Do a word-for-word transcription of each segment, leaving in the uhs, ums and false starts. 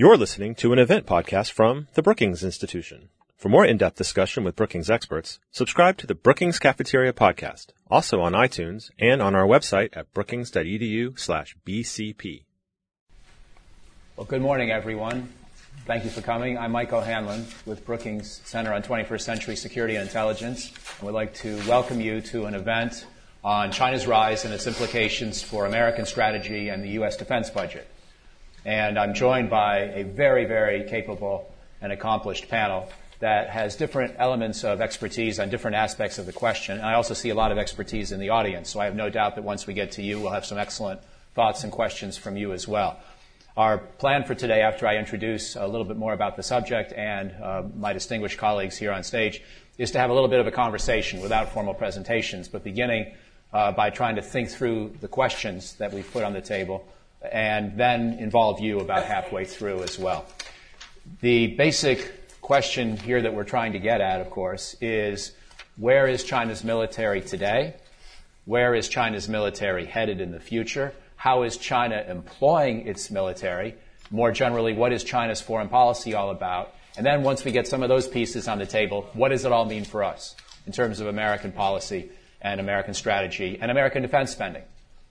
You're listening to an event podcast from the Brookings Institution. For more in-depth discussion with Brookings experts, subscribe to the Brookings Cafeteria podcast, also on iTunes and on our website at brookings.edu slash BCP. Well, good morning, everyone. Thank you for coming. I'm Mike O'Hanlon with Brookings Center on twenty-first Century Security and Intelligence. I would like to welcome you to an event on China's rise and its implications for American strategy and the U S defense budget. And I'm joined by a very, very capable and accomplished panel that has different elements of expertise on different aspects of the question. And I also see a lot of expertise in the audience, so I have no doubt that once we get to you, we'll have some excellent thoughts and questions from you as well. Our plan for today, after I introduce a little bit more about the subject and uh, my distinguished colleagues here on stage, is to have a little bit of a conversation without formal presentations, but beginning uh, by trying to think through the questions that we've put on the table and then involve you about halfway through as well. The basic question here that we're trying to get at, of course, is where is China's military today? Where is China's military headed in the future? How is China employing its military? More generally, what is China's foreign policy all about? And then once we get some of those pieces on the table, what does it all mean for us in terms of American policy and American strategy and American defense spending?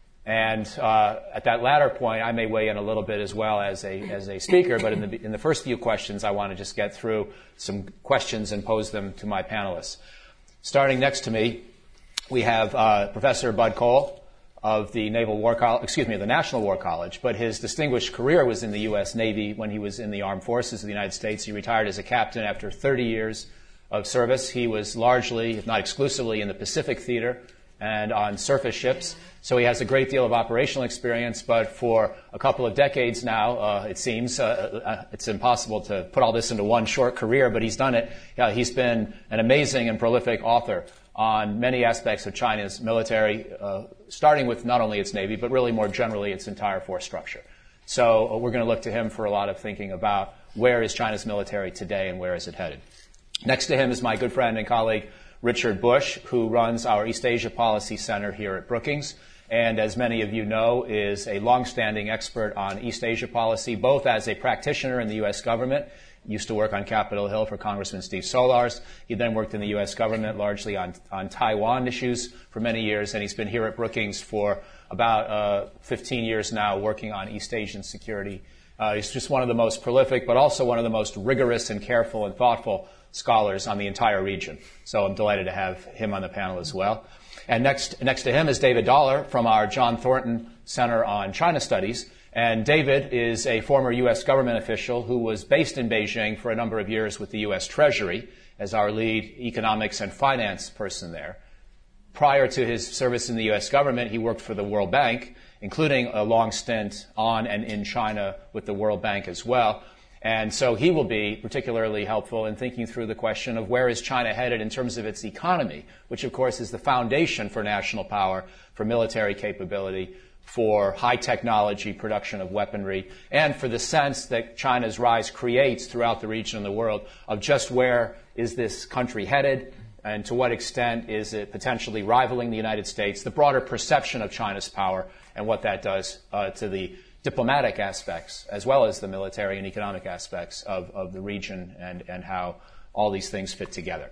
And uh, at that latter point, I may weigh in a little bit as well as a as a speaker, but in the in the first few questions, I want to just get through some questions and pose them to my panelists. Starting next to me, we have uh, Professor Bud Cole of the Naval War College, excuse me, the National War College, but his distinguished career was in the U S Navy when he was in the Armed Forces of the United States. He retired as a captain after thirty years of service. He was largely, if not exclusively, in the Pacific Theater and on surface ships. So he has a great deal of operational experience, but for a couple of decades now, uh, it seems, uh, uh, it's impossible to put all this into one short career, but he's done it. Uh, he's been an amazing and prolific author on many aspects of China's military, uh, starting with not only its Navy, but really more generally its entire force structure. So uh, we're going to look to him for a lot of thinking about where is China's military today and where is it headed. Next to him is my good friend and colleague, Richard Bush, who runs our East Asia Policy Center here at Brookings, and as many of you know, is a longstanding expert on East Asia policy, both as a practitioner in the U S government, used to work on Capitol Hill for Congressman Steve Solars. He then worked in the U S government largely on, on Taiwan issues for many years, and he's been here at Brookings for about uh, fifteen years now working on East Asian security. Uh, he's just one of the most prolific, but also one of the most rigorous and careful and thoughtful scholars on the entire region. So I'm delighted to have him on the panel as well. And next, next to him is David Dollar from our John Thornton Center on China Studies. And David is a former U S government official who was based in Beijing for a number of years with the U S Treasury as our lead economics and finance person there. Prior to his service in the U S government, he worked for the World Bank, including a long stint on and in China with the World Bank as well. And so he will be particularly helpful in thinking through the question of where is China headed in terms of its economy, which of course is the foundation for national power, for military capability, for high technology production of weaponry, and for the sense that China's rise creates throughout the region and the world of just where is this country headed and to what extent is it potentially rivaling the United States, the broader perception of China's power and what that does uh, to the diplomatic aspects as well as the military and economic aspects of, of the region and, and how all these things fit together.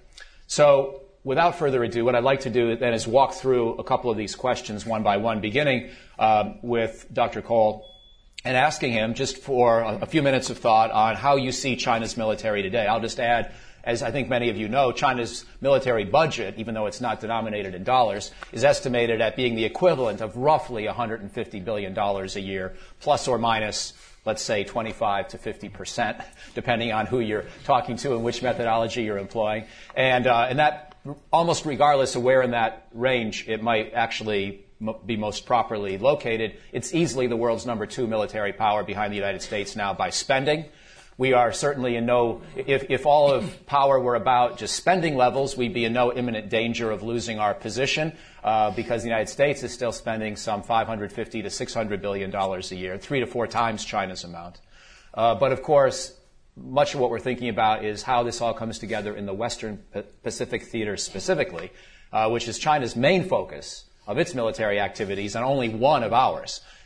So without further ado, what I'd like to do then is walk through a couple of these questions one by one, beginning um, with Doctor Cole and asking him just for a, a few minutes of thought on how you see China's military today. I'll just add, as I think many of you know, China's military budget, even though it's not denominated in dollars, is estimated at being the equivalent of roughly one hundred fifty billion dollars a year, plus or minus, let's say, twenty-five to fifty percent, depending on who you're talking to and which methodology you're employing. And, uh, and that, almost regardless of where in that range it might actually be most properly located, it's easily the world's number two military power behind the United States now by spending. We are certainly in no, if, if all of power were about just spending levels, we'd be in no imminent danger of losing our position uh, because the United States is still spending some five hundred fifty to six hundred billion dollars a year, three to four times China's amount. Uh, but of course, much of what we're thinking about is how this all comes together in the Western Pacific Theater specifically, uh, which is China's main focus of its military activities and only one of ours.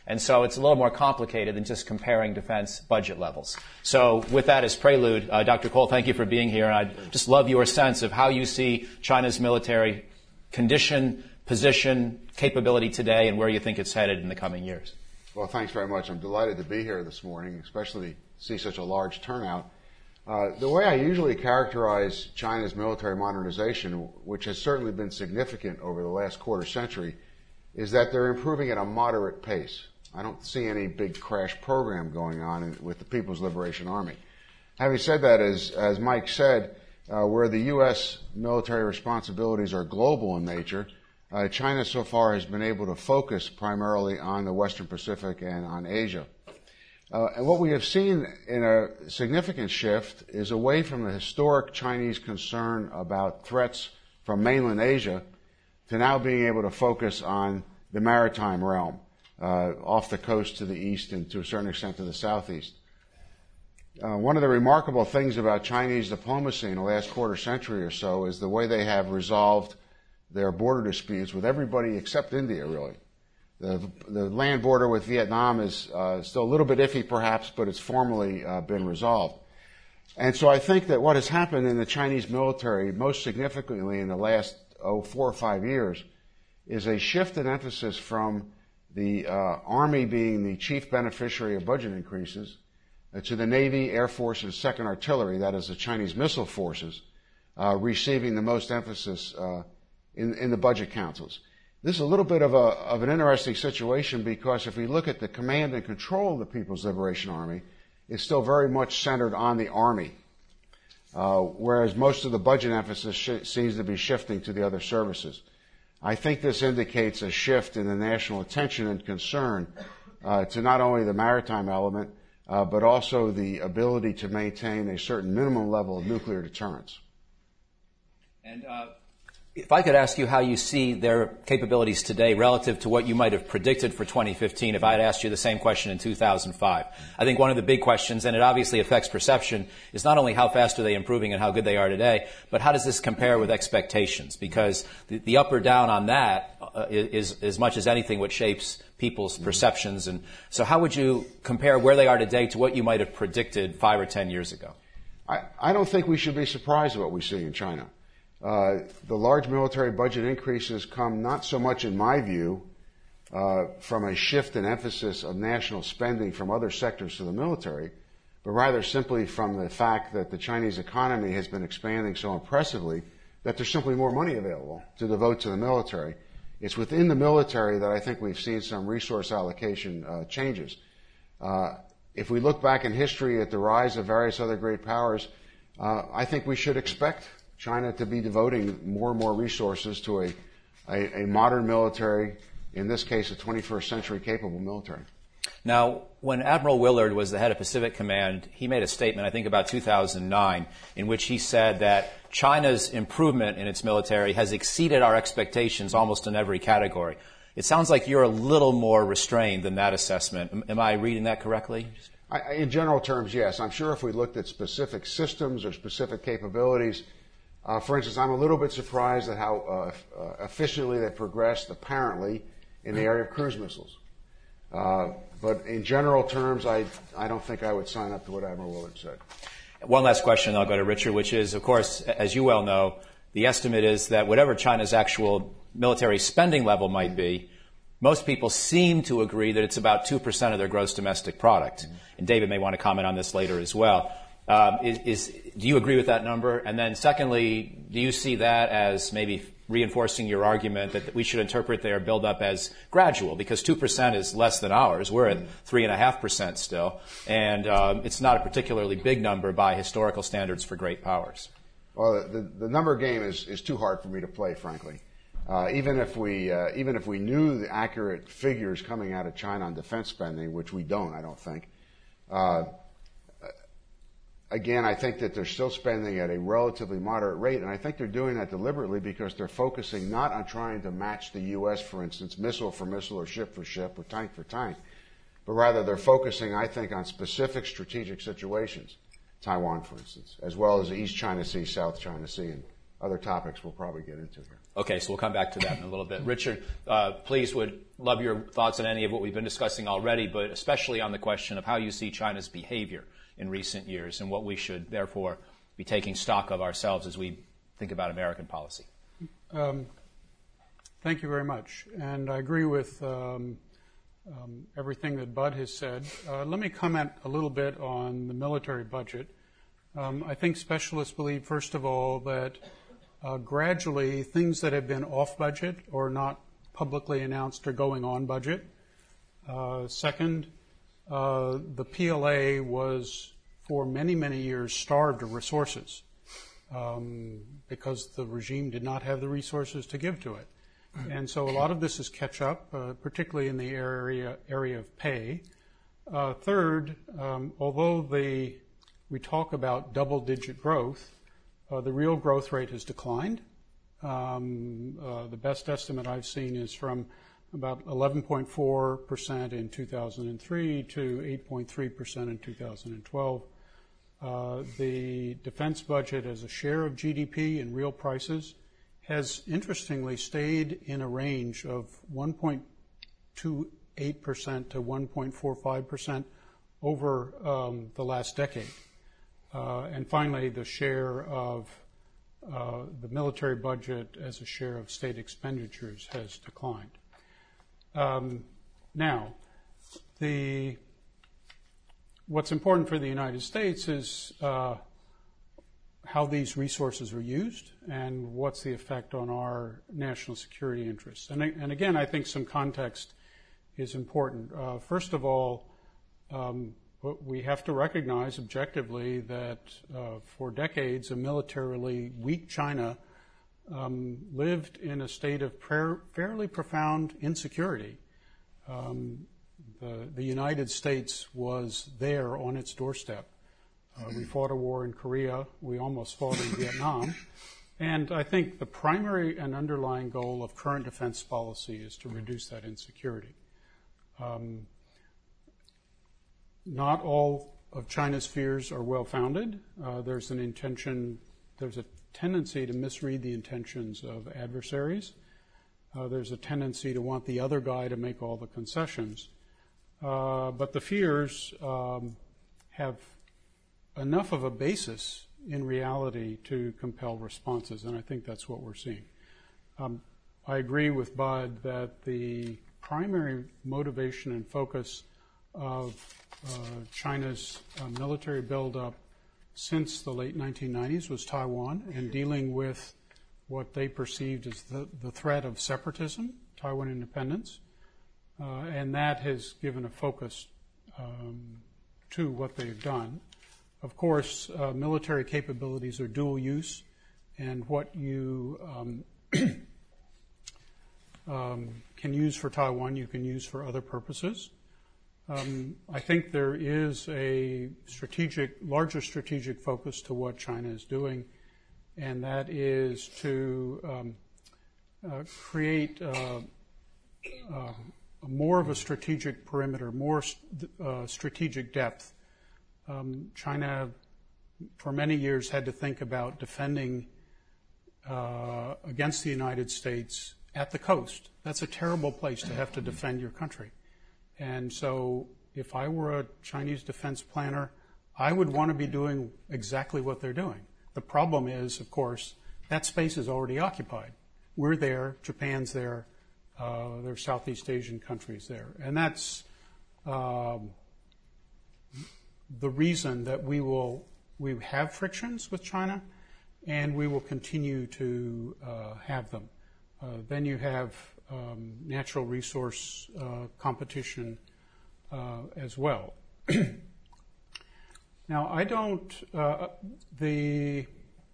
And so it's a little more complicated than just comparing defense budget levels. So with that as prelude, uh, Doctor Cole, thank you for being here. And I'd just love your sense of how you see China's military condition, position, capability today, and where you think it's headed in the coming years. Well, thanks very much. I'm delighted to be here this morning, especially to see such a large turnout. Uh, the way I usually characterize China's military modernization, which has certainly been significant over the last quarter century, is that they're improving at a moderate pace. I don't see any big crash program going on in, with the People's Liberation Army. Having said that, as, as Mike said, uh, where the U S military responsibilities are global in nature, uh, China so far has been able to focus primarily on the Western Pacific and on Asia. Uh, and what we have seen in a significant shift is away from the historic Chinese concern about threats from mainland Asia to now being able to focus on the maritime realm, uh, off the coast to the east and to a certain extent to the southeast. Uh, one of the remarkable things about Chinese diplomacy in the last quarter century or so is the way they have resolved their border disputes with everybody except India, really. The, the land border with Vietnam is uh, still a little bit iffy, perhaps, but it's formally uh, been resolved. And so I think that what has happened in the Chinese military, most significantly in the last oh, four or five years, is a shift in emphasis from the uh, Army being the chief beneficiary of budget increases uh, to the Navy, Air Force, and Second Artillery, that is the Chinese missile forces, uh, receiving the most emphasis uh, in, in the budget councils. This is a little bit of, a, of an interesting situation because if we look at the command and control of the People's Liberation Army, it's still very much centered on the Army, uh, whereas most of the budget emphasis sh- seems to be shifting to the other services. I think this indicates a shift in the national attention and concern uh, to not only the maritime element, uh, but also the ability to maintain a certain minimum level of nuclear deterrence. And uh if I could ask you how you see their capabilities today relative to what you might have predicted for twenty fifteen if I had asked you the same question in two thousand five. I think one of the big questions, and it obviously affects perception, is not only how fast are they improving and how good they are today, but how does this compare with expectations? Because the, the up or down on that uh, is, as much as anything, what shapes people's perceptions. And so how would you compare where they are today to what you might have predicted five or ten years ago? I, I don't think we should be surprised at what we see in China. Uh, the large military budget increases come not so much, in my view, uh, from a shift in emphasis of national spending from other sectors to the military, but rather simply from the fact that the Chinese economy has been expanding so impressively that there's simply more money available to devote to the military. It's within the military that I think we've seen some resource allocation uh, changes. Uh, if we look back in history at the rise of various other great powers, uh, I think we should expect China to be devoting more and more resources to a, a, a modern military, in this case a twenty-first century capable military. Now, when Admiral Willard was the head of Pacific Command, he made a statement, I think about two thousand nine, in which he said that China's improvement in its military has exceeded our expectations almost in every category. It sounds like you're a little more restrained than that assessment. Am, am I reading that correctly? I, in general terms, yes. I'm sure if we looked at specific systems or specific capabilities, Uh, for instance, I'm a little bit surprised at how uh, uh, efficiently they progressed, apparently, in the area of cruise missiles. Uh, but in general terms, I, I don't think I would sign up to what Admiral Willard said. One last question, I'll go to Richard, which is, of course, as you well know, the estimate is that whatever China's actual military spending level might be, most people seem to agree that it's about two percent of their gross domestic product. Mm-hmm. And David may want to comment on this later as well. Um, is, is, do you agree with that number? And then secondly, do you see that as maybe reinforcing your argument that we should interpret their buildup as gradual? Because two percent is less than ours. We're at three point five percent still. And um, it's not a particularly big number by historical standards for great powers. Well, the, the number game is, is too hard for me to play, frankly. Uh, even if we uh, even if we knew the accurate figures coming out of China on defense spending, which we don't, I don't think, uh, again, I think that they're still spending at a relatively moderate rate, and I think they're doing that deliberately because they're focusing not on trying to match the U S, for instance, missile for missile or ship for ship or tank for tank, but rather they're focusing, I think, on specific strategic situations, Taiwan, for instance, as well as the East China Sea, South China Sea, and other topics we'll probably get into here. Okay, so we'll come back to that in a little bit. Richard, uh, please would love your thoughts on any of what we've been discussing already, but especially on the question of how you see China's behavior in recent years and what we should therefore be taking stock of ourselves as we think about American policy. Um, thank you very much. And I agree with um, um, everything that Bud has said. Uh, let me comment a little bit on the military budget. Um, I think specialists believe, first of all, that Uh, gradually, things that have been off budget or not publicly announced are going on budget. Uh, second, uh, the P L A was for many, many years starved of resources um, because the regime did not have the resources to give to it. And so a lot of this is catch up, uh, particularly in the area area of pay. Uh, third, um, although the, we talk about double-digit growth, Uh, the real growth rate has declined. Um, uh, the best estimate I've seen is from about eleven point four percent in two thousand three to eight point three percent in two thousand twelve. Uh, the defense budget as a share of G D P in real prices has interestingly stayed in a range of one point two eight percent to one point four five percent over um, the last decade. Uh, and finally, the share of uh, the military budget as a share of state expenditures has declined. Um, now, the what's important for the United States is uh, how these resources are used and what's the effect on our national security interests. And, and again, I think some context is important. Uh, first of all, um, But we have to recognize objectively that uh, for decades, a militarily weak China um, lived in a state of prayer, fairly profound insecurity. Um, the, the United States was there on its doorstep. Uh, we fought a war in Korea. We almost fought in Vietnam. And I think the primary and underlying goal of current defense policy is to reduce that insecurity. Um, Not all of China's fears are well-founded. Uh, there's an intention, there's a tendency to misread the intentions of adversaries. Uh, there's a tendency to want the other guy to make all the concessions. Uh, but the fears um, have enough of a basis in reality to compel responses, and I think that's what we're seeing. Um, I agree with Bud that the primary motivation and focus of uh, China's uh, military buildup since the late nineteen nineties was Taiwan and dealing with what they perceived as the, the threat of separatism, Taiwan independence, uh, and that has given a focus um, to what they've done. Of course, uh, military capabilities are dual use, and what you um, um, can use for Taiwan, you can use for other purposes. Um, I think there is a strategic, larger strategic focus to what China is doing, and that is to um, uh, create uh, uh, more of a strategic perimeter, more st- uh, strategic depth. Um, China, for many years, had to think about defending uh, against the United States at the coast. That's a terrible place to have to defend your country. And so if I were a Chinese defense planner, I would want to be doing exactly what they're doing. The problem is, of course, that space is already occupied. We're there, Japan's there, uh, there are Southeast Asian countries there. And that's um, the reason that we will we have frictions with China, and we will continue to uh, have them. Uh, then you have um, natural resource uh, competition uh, as well. Now, I don't, uh, the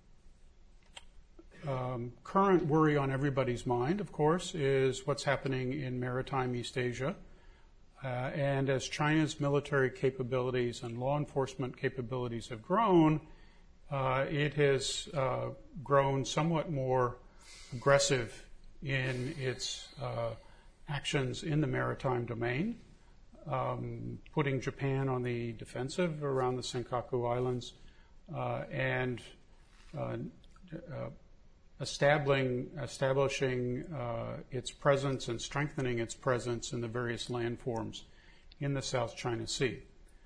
um, current worry on everybody's mind, of course, is what's happening in maritime East Asia. Uh, and as China's military capabilities and law enforcement capabilities have grown, uh, it has uh, grown somewhat more aggressive in its uh, actions in the maritime domain, um, putting Japan on the defensive around the Senkaku Islands, uh, and uh, uh, establishing, establishing uh, its presence and strengthening its presence in the various landforms in the South China Sea.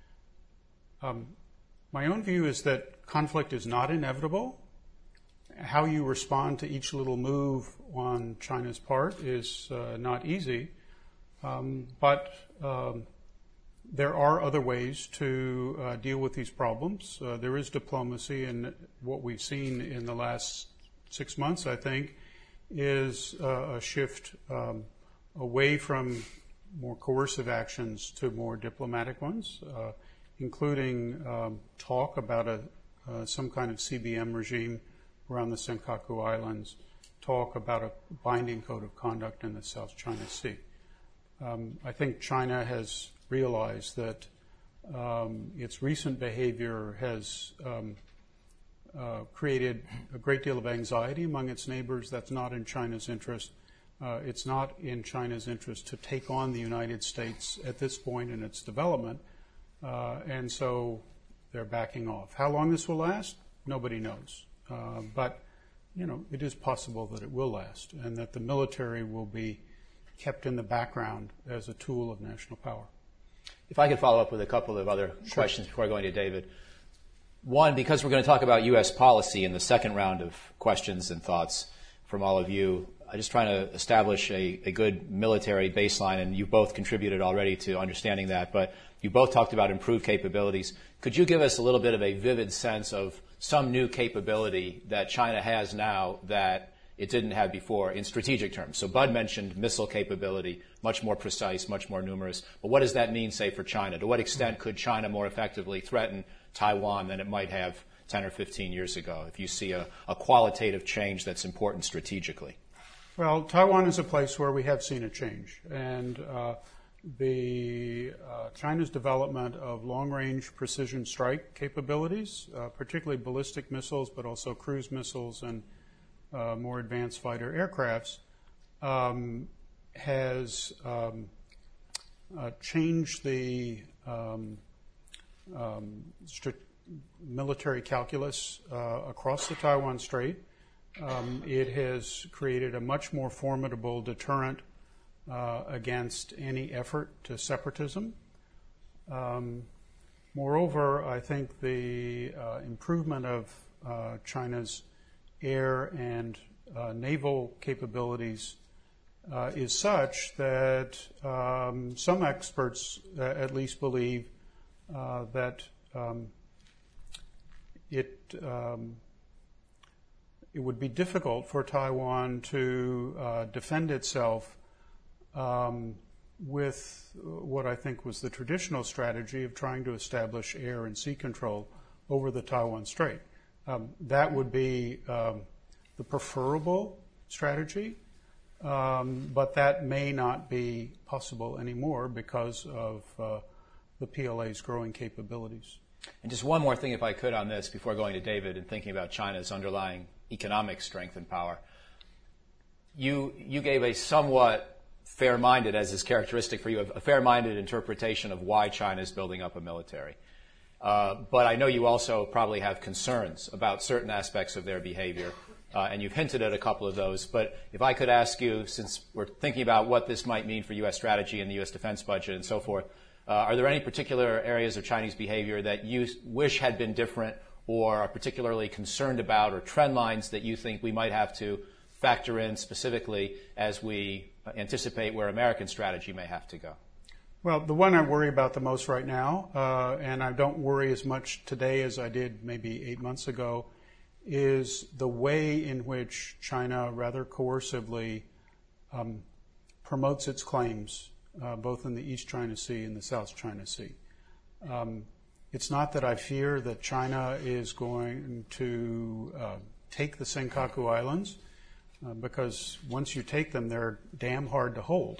Um, my own view is that conflict is not inevitable. How you respond to each little move on China's part is uh, not easy, um, but um, there are other ways to uh, deal with these problems. Uh, there is diplomacy, and what we've seen in the last six months, I think, is uh, a shift um, away from more coercive actions to more diplomatic ones, uh, including um, talk about a, uh, some kind of C B M regime around the Senkaku Islands, talk about a binding code of conduct in the South China Sea. Um, I think China has realized that um, its recent behavior has um, uh, created a great deal of anxiety among its neighbors. That's not in China's interest. Uh, it's not in China's interest to take on the United States at this point in its development, uh, and so they're backing off. How long this will last, nobody knows. Uh, but, you know, it is possible that it will last and that the military will be kept in the background as a tool of national power. If I could follow up with a couple of other sure. questions before going to David. One, because we're going to talk about U S policy in the second round of questions and thoughts from all of you, I'm just trying to establish a, a good military baseline, and you both contributed already to understanding that, but you both talked about improved capabilities. Could you give us a little bit of a vivid sense of some new capability that China has now that it didn't have before in strategic terms? So Bud mentioned missile capability, much more precise, much more numerous. But what does that mean, say, for China? To what extent could China more effectively threaten Taiwan than it might have ten or fifteen years ago, if you see a, a qualitative change that's important strategically? Well, Taiwan is a place where we have seen a change. And uh, the uh, China's development of long-range precision strike capabilities, uh, particularly ballistic missiles, but also cruise missiles and Uh, more advanced fighter aircrafts, um, has um, uh, changed the um, um, stri- military calculus uh, across the Taiwan Strait. Um, it has created a much more formidable deterrent uh, against any effort to separatism. Um, moreover, I think the uh, improvement of uh, China's air and uh, naval capabilities uh, is such that um, some experts uh, at least believe uh, that um, it um, it would be difficult for Taiwan to uh, defend itself um, with what I think was the traditional strategy of trying to establish air and sea control over the Taiwan Strait. Um, that would be um, the preferable strategy, um, but that may not be possible anymore because of uh, the P L A's growing capabilities. And just one more thing, if I could, on this before going to David and thinking about China's underlying economic strength and power. You, you gave a somewhat fair-minded, as is characteristic for you, a fair-minded interpretation of why China is building up a military. Uh, but I know you also probably have concerns about certain aspects of their behavior, uh, and you've hinted at a couple of those. But if I could ask you, since we're thinking about what this might mean for U S strategy and the U S defense budget and so forth, uh, are there any particular areas of Chinese behavior that you wish had been different or are particularly concerned about, or trend lines that you think we might have to factor in specifically as we anticipate where American strategy may have to go? Well, the one I worry about the most right now, uh, and I don't worry as much today as I did maybe eight months ago, is the way in which China rather coercively um, promotes its claims, uh, both in the East China Sea and the South China Sea. Um, it's not that I fear that China is going to uh, take the Senkaku Islands, uh, because once you take them, they're damn hard to hold.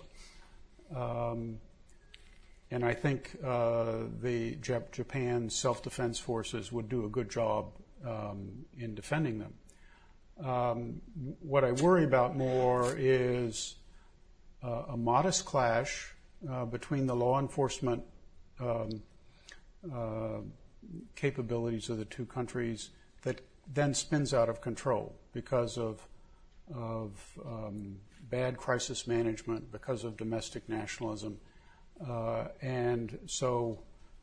Um, And I think uh, the Jap- Japan's self-defense forces would do a good job um, in defending them. Um, what I worry about more is uh, a modest clash uh, between the law enforcement um, uh, capabilities of the two countries that then spins out of control because of of um, bad crisis management because of domestic nationalism. Uh, and so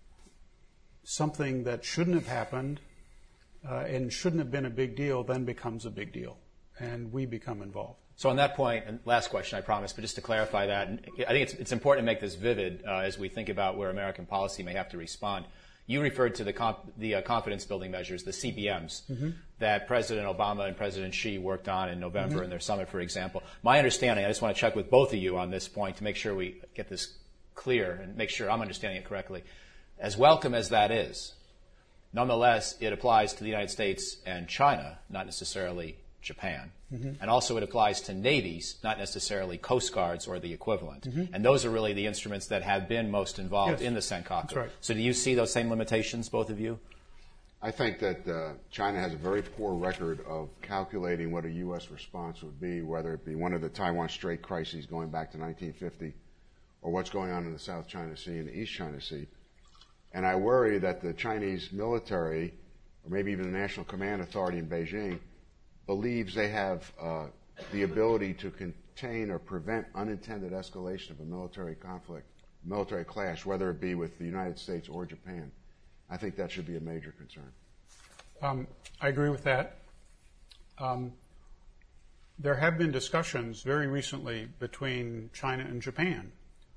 something that shouldn't have happened uh, and shouldn't have been a big deal then becomes a big deal, and we become involved. So on that point, and last question, I promise, but just to clarify that, and I think it's, it's important to make this vivid uh, as we think about where American policy may have to respond. You referred to the, comp- the uh, confidence-building measures, the C B Ms, mm-hmm. that President Obama and President Xi worked on in November mm-hmm. in their summit, for example. My understanding, I just want to check with both of you on this point to make sure we get this clear and make sure I'm understanding it correctly. As welcome as that is, nonetheless, it applies to the United States and China, not necessarily Japan. Mm-hmm. And also it applies to navies, not necessarily coast guards or the equivalent. Mm-hmm. And those are really the instruments that have been most involved yes. in the Senkaku. That's right. So do you see those same limitations, both of you? I think that uh, China has a very poor record of calculating what a U S response would be, whether it be one of the Taiwan Strait crises going back to nineteen fifty or what's going on in the South China Sea and the East China Sea. And I worry that the Chinese military, or maybe even the National Command Authority in Beijing, believes they have uh, the ability to contain or prevent unintended escalation of a military conflict, military clash, whether it be with the United States or Japan. I think that should be a major concern. Um, I agree with that. Um, there have been discussions very recently between China and Japan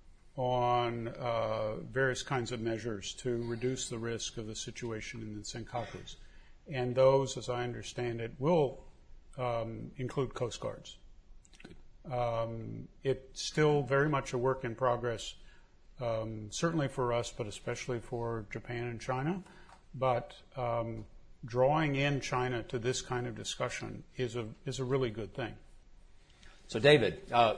on uh, various kinds of measures to reduce the risk of the situation in the Senkakus. And those, as I understand it, will um, include Coast Guards. Um, it's still very much a work in progress, um, certainly for us, but especially for Japan and China. But um, drawing in China to this kind of discussion is a is a really good thing. So, David, uh,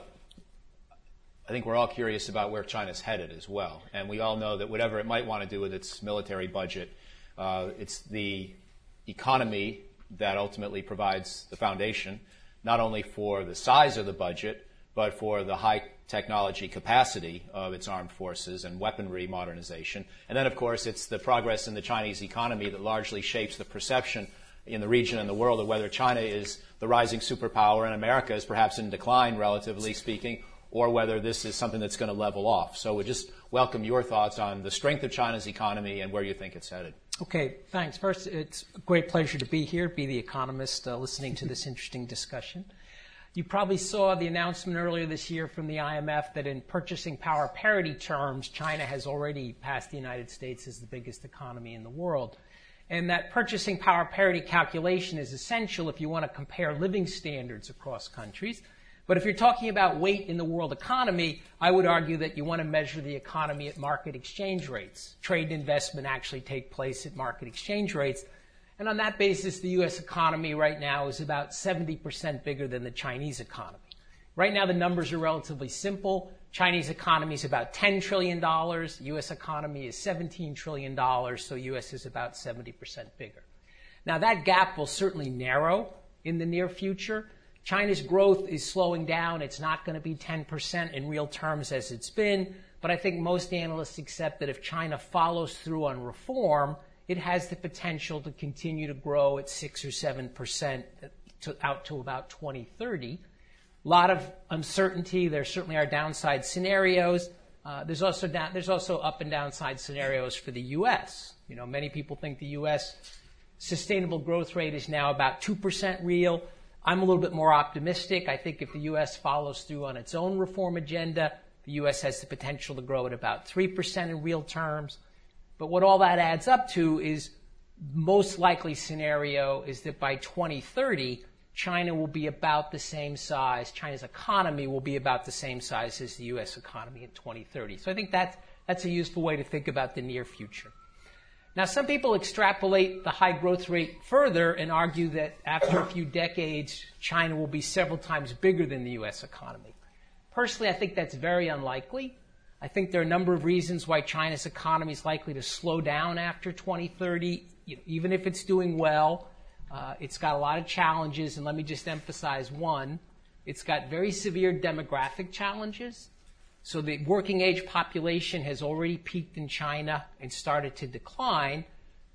I think we're all curious about where China's headed as well. And we all know that whatever it might want to do with its military budget, uh, it's the economy that ultimately provides the foundation, not only for the size of the budget, but for the high technology capacity of its armed forces and weaponry modernization. And then, of course, it's the progress in the Chinese economy that largely shapes the perception in the region and the world of whether China is the rising superpower and America is perhaps in decline, relatively speaking, or whether this is something that's going to level off. So we just welcome your thoughts on the strength of China's economy and where you think it's headed. Okay, thanks. First, it's a great pleasure to be here, be the economist uh, listening to this interesting discussion. You probably saw the announcement earlier this year from the I M F that in purchasing power parity terms, China has already passed the United States as the biggest economy in the world. And that purchasing power parity calculation is essential if you want to compare living standards across countries. But if you're talking about weight in the world economy, I would argue that you want to measure the economy at market exchange rates. Trade and investment actually take place at market exchange rates. And on that basis, the U S economy right now is about seventy percent bigger than the Chinese economy. Right now, the numbers are relatively simple. Chinese economy is about ten trillion dollars. U S economy is seventeen trillion dollars, so U S is about seventy percent bigger. Now, that gap will certainly narrow in the near future. China's growth is slowing down. It's not going to be ten percent in real terms as it's been, but I think most analysts accept that if China follows through on reform, it has the potential to continue to grow at six or seven percent to, out to about twenty thirty. A lot of uncertainty. There certainly are downside scenarios. Uh, there's also down, there's also up and downside scenarios for the U S. You know, many people think the U S sustainable growth rate is now about two percent real. I'm a little bit more optimistic. I think if the U S follows through on its own reform agenda, the U S has the potential to grow at about three percent in real terms. But what all that adds up to is most likely scenario is that by twenty thirty, China will be about the same size. China's economy will be about the same size as the U S economy in twenty thirty. So I think that's, that's a useful way to think about the near future. Now, some people extrapolate the high growth rate further and argue that after a few decades, China will be several times bigger than the U S economy. Personally, I think that's very unlikely. I think there are a number of reasons why China's economy is likely to slow down after twenty thirty, even if it's doing well. Uh, it's got a lot of challenges, and let me just emphasize one. It's got very severe demographic challenges. So the working age population has already peaked in China and started to decline.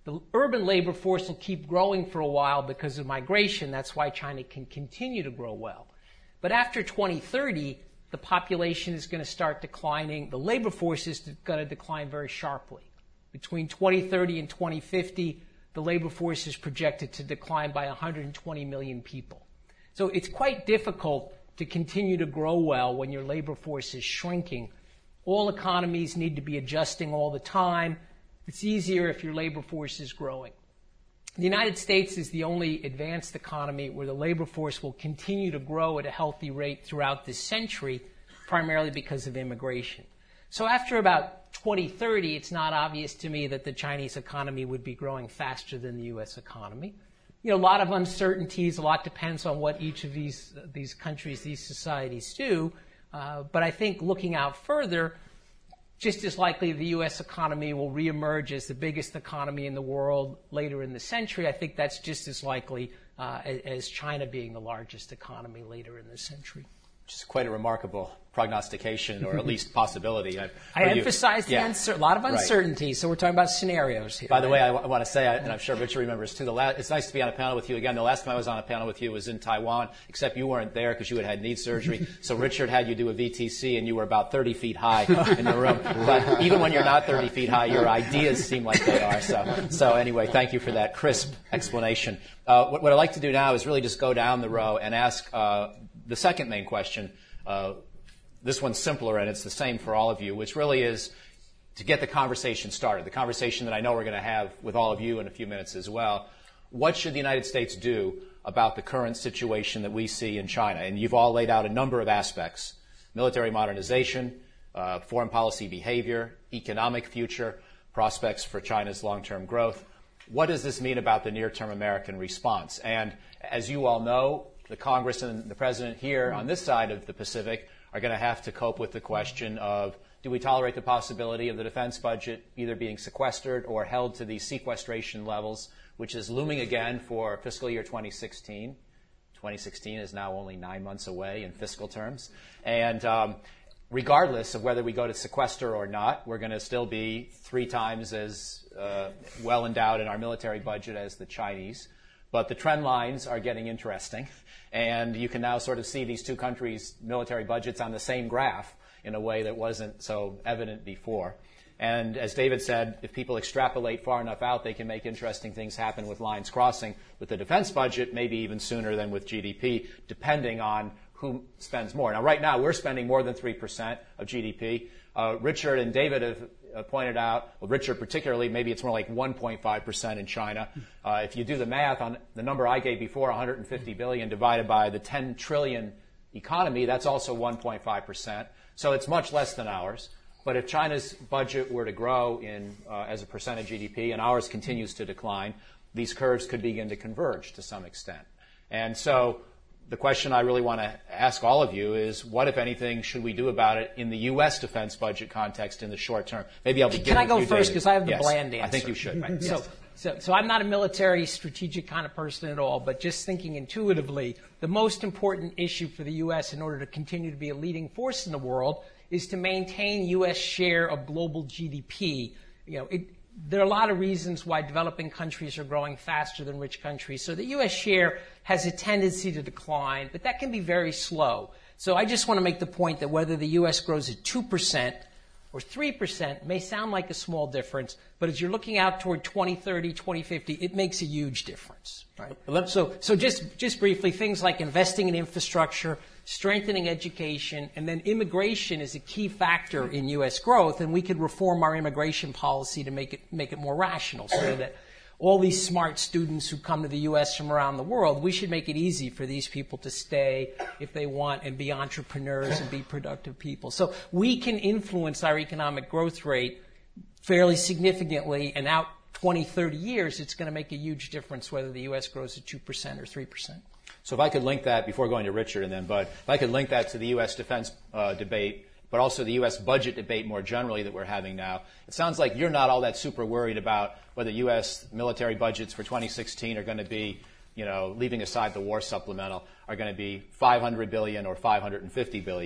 The urban labor force will keep growing for a while because of migration. That's why China can continue to grow well. But after twenty thirty, the population is going to start declining. The labor force is going to decline very sharply. Between twenty thirty and twenty fifty, the labor force is projected to decline by one hundred twenty million people. So it's quite difficult to continue to grow well when your labor force is shrinking. All economies need to be adjusting all the time. It's easier if your labor force is growing. The United States is the only advanced economy where the labor force will continue to grow at a healthy rate throughout this century, primarily because of immigration. So after about twenty thirty, it's not obvious to me that the Chinese economy would be growing faster than the U S economy. You know, a lot of uncertainties, a lot depends on what each of these, these countries, these societies do. Uh, but I think looking out further, just as likely the U S economy will reemerge as the biggest economy in the world later in the century. I think that's just as likely uh, as China being the largest economy later in the century. Which is quite a remarkable prognostication, or at least possibility. I, I emphasized the yeah. uncer- a lot of uncertainty, right. So we're talking about scenarios here. By the way, I, w- I want to say, I, and I'm sure Richard remembers too, the la- it's nice to be on a panel with you again. The last time I was on a panel with you was in Taiwan, except you weren't there because you had had knee surgery. So Richard had you do a V T C, and you were about thirty feet high in the room. But even when you're not thirty feet high, your ideas seem like they are. So, so anyway, thank you for that crisp explanation. Uh, what, what I'd like to do now is really just go down the row and ask uh, the second main question. Uh, this one's simpler, and it's the same for all of you, which really is to get the conversation started, the conversation that I know we're going to have with all of you in a few minutes as well. What should the United States do about the current situation that we see in China? And you've all laid out a number of aspects: military modernization, uh, foreign policy behavior, economic future, prospects for China's long-term growth. What does this mean about the near-term American response? And as you all know, the Congress and the President here on this side of the Pacific are going to have to cope with the question of, do we tolerate the possibility of the defense budget either being sequestered or held to these sequestration levels, which is looming again for fiscal year twenty sixteen. twenty sixteen is now only nine months away in fiscal terms. And um, regardless of whether we go to sequester or not, we're going to still be three times as uh, well endowed in our military budget as the Chinese. But the trend lines are getting interesting, and you can now sort of see these two countries' military budgets on the same graph in a way that wasn't so evident before. And as David said, if people extrapolate far enough out, they can make interesting things happen with lines crossing with the defense budget, maybe even sooner than with G D P, depending on who spends more. Now, right now, we're spending more than three percent of G D P. Uh, Richard and David have uh, pointed out, well, Richard particularly, maybe it's more like one point five percent in China. Uh, if you do the math on the number I gave before, one hundred fifty billion divided by the ten trillion economy, that's also one point five percent. So it's much less than ours. But if China's budget were to grow in uh, as a percent of G D P and ours continues to decline, these curves could begin to converge to some extent. And so the question I really want to ask all of you is, what, if anything, should we do about it in the U S defense budget context in the short term? Maybe I'll begin Can I go with you, first, David. because I have the Yes, bland answer? I think you should. Right. So, Yes. so, so I'm not a military strategic kind of person at all, but just thinking intuitively, the most important issue for the U S in order to continue to be a leading force in the world is to maintain U S share of global G D P. You know, it, there are a lot of reasons why developing countries are growing faster than rich countries. So the U S share has a tendency to decline, but that can be very slow. So I just want to make the point that whether the U S grows at two percent or three percent may sound like a small difference, but as you're looking out toward twenty thirty, twenty fifty, it makes a huge difference. Right? So, so just, just briefly, things like investing in infrastructure, strengthening education, and then immigration is a key factor in U S growth, and we could reform our immigration policy to make it, make it more rational so that all these smart students who come to the U S from around the world, we should make it easy for these people to stay if they want and be entrepreneurs and be productive people. So we can influence our economic growth rate fairly significantly, and out twenty, thirty years, it's going to make a huge difference whether the U S grows at two percent or three percent. So if I could link that, before going to Richard and then Bud, if I could link that to the U S defense uh, debate, but also the U S budget debate more generally that we're having now, it sounds like you're not all that super worried about whether U S military budgets for twenty sixteen are going to be, you know, leaving aside the war supplemental, are going to be five hundred billion dollars or five hundred fifty billion dollars.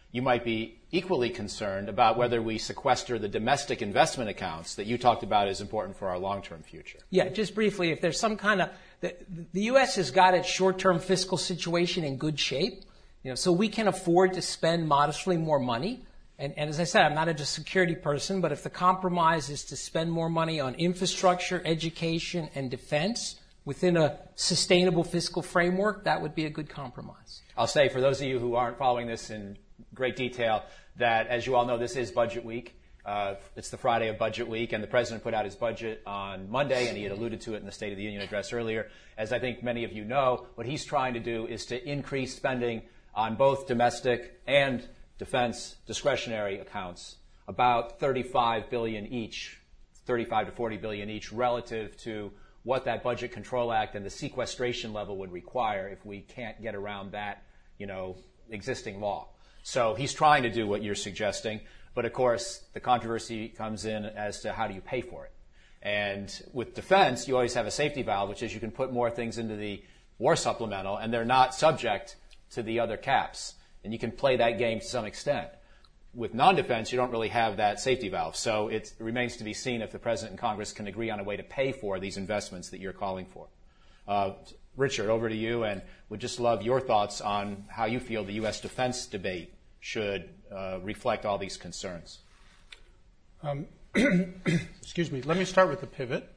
you might be equally concerned about whether we sequester the domestic investment accounts that you talked about as important for our long-term future. Yeah, just briefly, if there's some kind of the, the U S has got its short-term fiscal situation in good shape, you know, so we can afford to spend modestly more money. And, and as I said, I'm not a security person, but if the compromise is to spend more money on infrastructure, education, and defense within a sustainable fiscal framework, that would be a good compromise. I'll say, for those of you who aren't following this in great detail, that as you all know, this is budget week. Uh, it's the Friday of budget week, and the president put out his budget on Monday, and he had alluded to it in the State of the Union address earlier. As I think many of you know, what he's trying to do is to increase spending on both domestic and defense discretionary accounts, about thirty-five billion dollars each, thirty-five to forty billion dollars each, relative to what that Budget Control Act and the sequestration level would require if we can't get around that, you know, existing law. So he's trying to do what you're suggesting, but of course the controversy comes in as to how do you pay for it. And with defense, you always have a safety valve, which is you can put more things into the war supplemental, and they're not subject to the other caps. And you can play that game to some extent. With non-defense, you don't really have that safety valve. So it remains to be seen if the President and Congress can agree on a way to pay for these investments that you're calling for. Uh, Richard, over to you, and would just love your thoughts on how you feel the U S defense debate should uh, reflect all these concerns. Um, excuse me. Let me start with the pivot.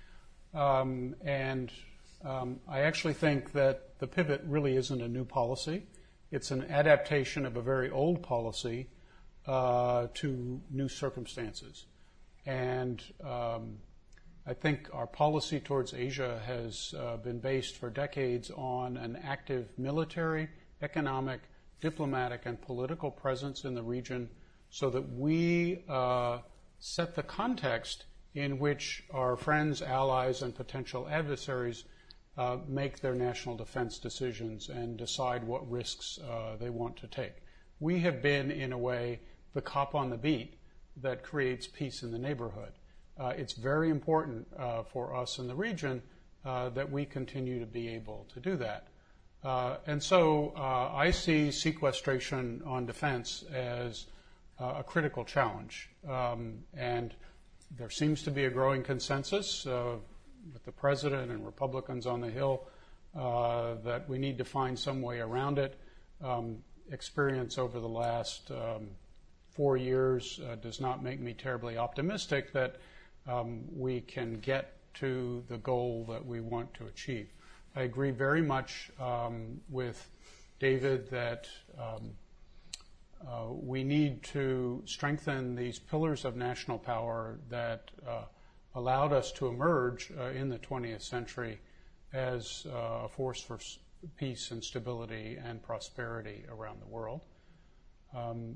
Um, and um, I actually think that the pivot really isn't a new policy. It's an adaptation of a very old policy uh, to new circumstances. And um, I think our policy towards Asia has uh, been based for decades on an active military, economic, diplomatic, and political presence in the region so that we uh, set the context in which our friends, allies, and potential adversaries uh, make their national defense decisions and decide what risks uh, they want to take. We have been, in a way, the cop on the beat that creates peace in the neighborhood. Uh, it's very important uh, for us in the region uh, that we continue to be able to do that. Uh, and so uh, I see sequestration on defense as uh, a critical challenge. Um, and there seems to be a growing consensus uh, with the President and Republicans on the Hill uh, that we need to find some way around it. Um, experience over the last um, four years uh, does not make me terribly optimistic that um, we can get to the goal that we want to achieve. I agree very much um, with David that um, uh, we need to strengthen these pillars of national power that uh, allowed us to emerge uh, in the twentieth century as uh, a force for peace and stability and prosperity around the world. Um,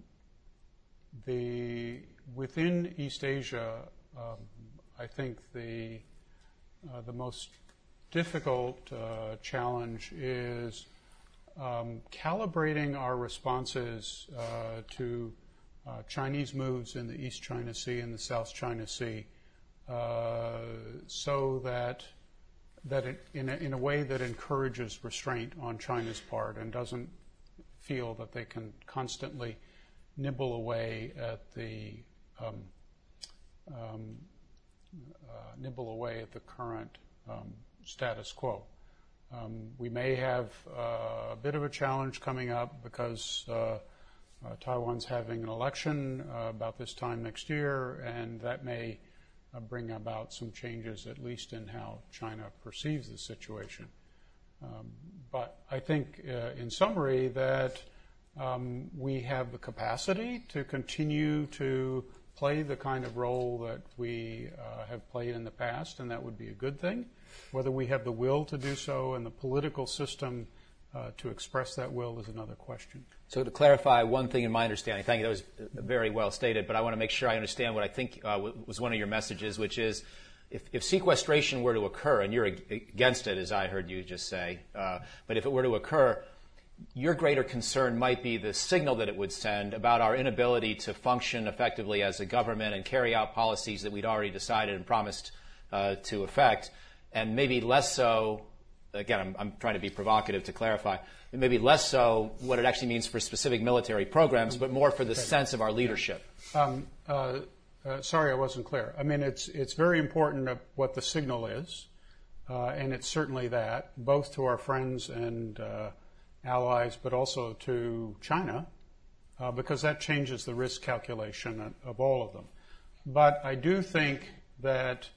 the within East Asia, um, I think the uh, the most difficult uh, challenge is um, calibrating our responses uh, to uh, Chinese moves in the East China Sea and the South China Sea, uh, so that that it, in a, in a way that encourages restraint on China's part and doesn't feel that they can constantly nibble away at the um, um, uh, nibble away at the current um, status quo. Um, we may have uh, a bit of a challenge coming up because uh, uh, Taiwan's having an election uh, about this time next year, and that may uh, bring about some changes, at least in how China perceives the situation. Um, but I think, uh, in summary, that um, we have the capacity to continue to play the kind of role that we uh, have played in the past, and that would be a good thing. Whether we have the will to do so and the political system uh, to express that will is another question. So to clarify one thing in my understanding, thank you, that was very well stated, but I want to make sure I understand what I think uh, was one of your messages, which is if, if sequestration were to occur, and you're against it, as I heard you just say, uh, but if it were to occur, your greater concern might be the signal that it would send about our inability to function effectively as a government and carry out policies that we'd already decided and promised uh, to effect, and maybe less so again, I'm, I'm trying to be provocative to clarify, maybe less so what it actually means for specific military programs, but more for the okay. sense of our leadership. Um, uh, uh, sorry, I wasn't clear. I mean, it's it's very important what the signal is, uh, and it's certainly that, both to our friends and uh, allies, but also to China, uh, because that changes the risk calculation of all of them. But I do think that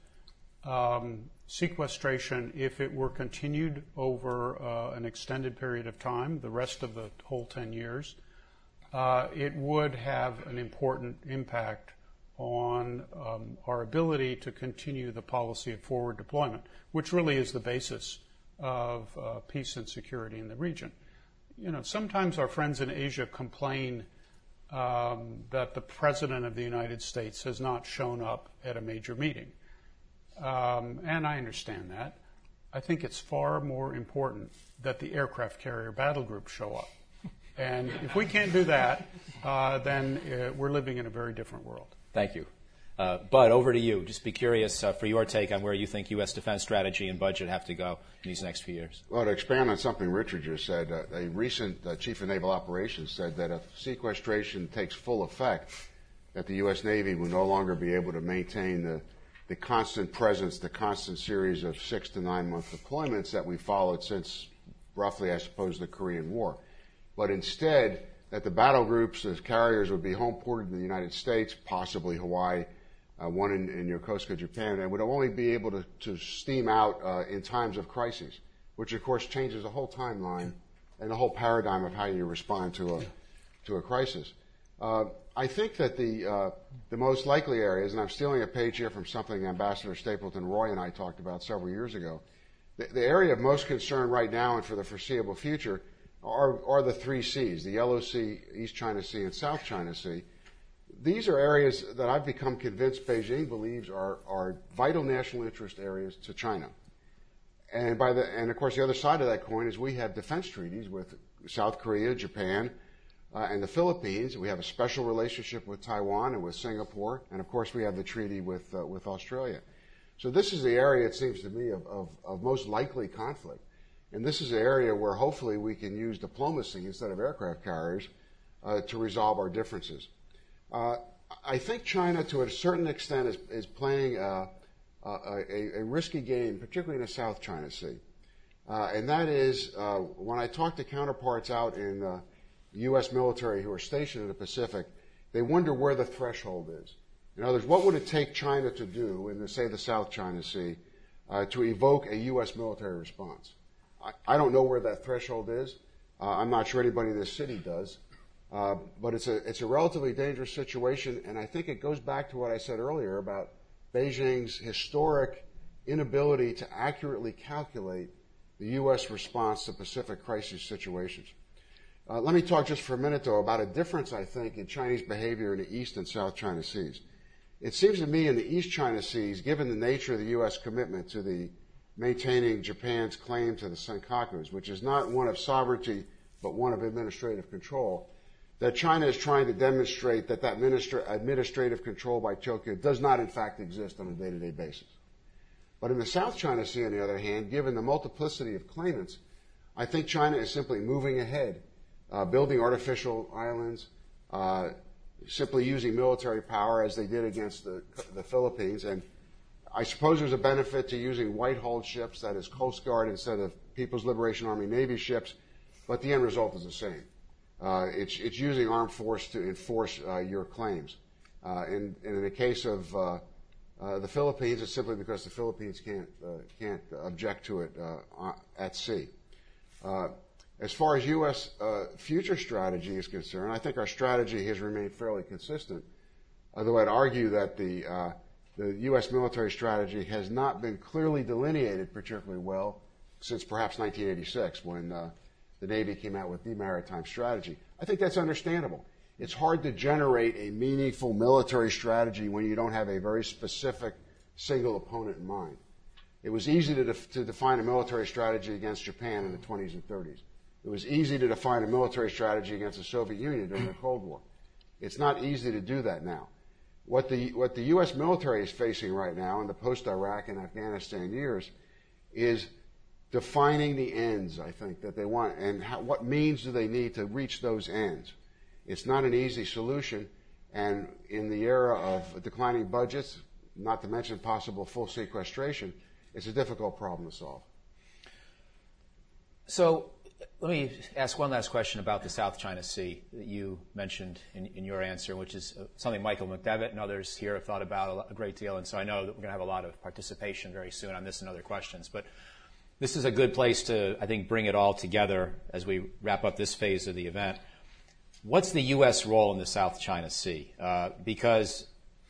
um, sequestration, if it were continued over uh, an extended period of time, the rest of the whole ten years, uh, it would have an important impact on um, our ability to continue the policy of forward deployment, which really is the basis of uh, peace and security in the region. You know, sometimes our friends in Asia complain um, that the President of the United States has not shown up at a major meeting. Um, and I understand that. I think it's far more important that the aircraft carrier battle group show up. And if we can't do that, uh, then uh, we're living in a very different world. Thank you. Uh, Bud, over to you. Just be curious uh, for your take on where you think U S defense strategy and budget have to go in these next few years. Well, to expand on something Richard just said, uh, a recent uh, Chief of Naval Operations said that if sequestration takes full effect, that the U S Navy will no longer be able to maintain the the constant presence, the constant series of six to nine month deployments that we followed since roughly, I suppose, the Korean War. But instead, that the battle groups, the carriers, would be home ported in the United States, possibly Hawaii, uh, one in, in Yokosuka, Japan, and would only be able to, to steam out uh, in times of crises, which of course changes the whole timeline and the whole paradigm of how you respond to a, to a crisis. Uh, I think that the uh, the most likely areas, and I'm stealing a page here from something Ambassador Stapleton Roy and I talked about several years ago, the, the area of most concern right now and for the foreseeable future are, are the three C's, the Yellow Sea, East China Sea, and South China Sea. These are areas that I've become convinced Beijing believes are, are vital national interest areas to China. And by the and of course the other side of that coin is we have defense treaties with South Korea, Japan, Uh, and the Philippines. We have a special relationship with Taiwan and with Singapore, and of course we have the treaty with uh, with Australia. So this is the area, it seems to me, of, of, of most likely conflict, and this is the area where hopefully we can use diplomacy instead of aircraft carriers uh, to resolve our differences. Uh, I think China, to a certain extent, is, is playing a, a, a risky game, particularly in the South China Sea, uh, and that is uh, when I talk to counterparts out in uh, U S military who are stationed in the Pacific, they wonder where the threshold is. In other words, what would it take China to do in, the, say, the South China Sea uh, to evoke a U S military response? I, I don't know where that threshold is. Uh, I'm not sure anybody in this city does. Uh, but it's a, it's a relatively dangerous situation, and I think it goes back to what I said earlier about Beijing's historic inability to accurately calculate the U S response to Pacific crisis situations. Uh, let me talk just for a minute, though, about a difference, I think, in Chinese behavior in the East and South China Seas. It seems to me in the East China Seas, given the nature of the U S commitment to the maintaining Japan's claim to the Senkakus, which is not one of sovereignty but one of administrative control, that China is trying to demonstrate that that minister, administrative control by Tokyo does not, in fact, exist on a day-to-day basis. But in the South China Sea, on the other hand, given the multiplicity of claimants, I think China is simply moving ahead, Uh, building artificial islands, uh, simply using military power as they did against the, the Philippines. And I suppose there's a benefit to using white-hulled ships, that is Coast Guard instead of People's Liberation Army Navy ships, but the end result is the same. Uh, it's, it's using armed force to enforce uh, your claims. Uh, and, and in the case of uh, uh, the Philippines, it's simply because the Philippines can't, uh, can't object to it uh, at sea. Uh, As far as U S uh, future strategy is concerned, I think our strategy has remained fairly consistent, although I'd argue that the, uh, the U S military strategy has not been clearly delineated particularly well since perhaps nineteen eighty-six, when uh, the Navy came out with the maritime strategy. I think that's understandable. It's hard to generate a meaningful military strategy when you don't have a very specific single opponent in mind. It was easy to, def- to define a military strategy against Japan in the twenties and thirties. It was easy to define a military strategy against the Soviet Union during the Cold War. It's not easy to do that now. What the, what the U S military is facing right now in the post-Iraq and Afghanistan years is defining the ends, I think, that they want, and how, what means do they need to reach those ends. It's not an easy solution, and in the era of declining budgets, not to mention possible full sequestration, it's a difficult problem to solve. So let me ask one last question about the South China Sea that you mentioned in, in your answer, which is something Michael McDevitt and others here have thought about a great deal, and so I know that we're going to have a lot of participation very soon on this and other questions. But this is a good place to, I think, bring it all together as we wrap up this phase of the event. What's the U S role in the South China Sea? Uh, because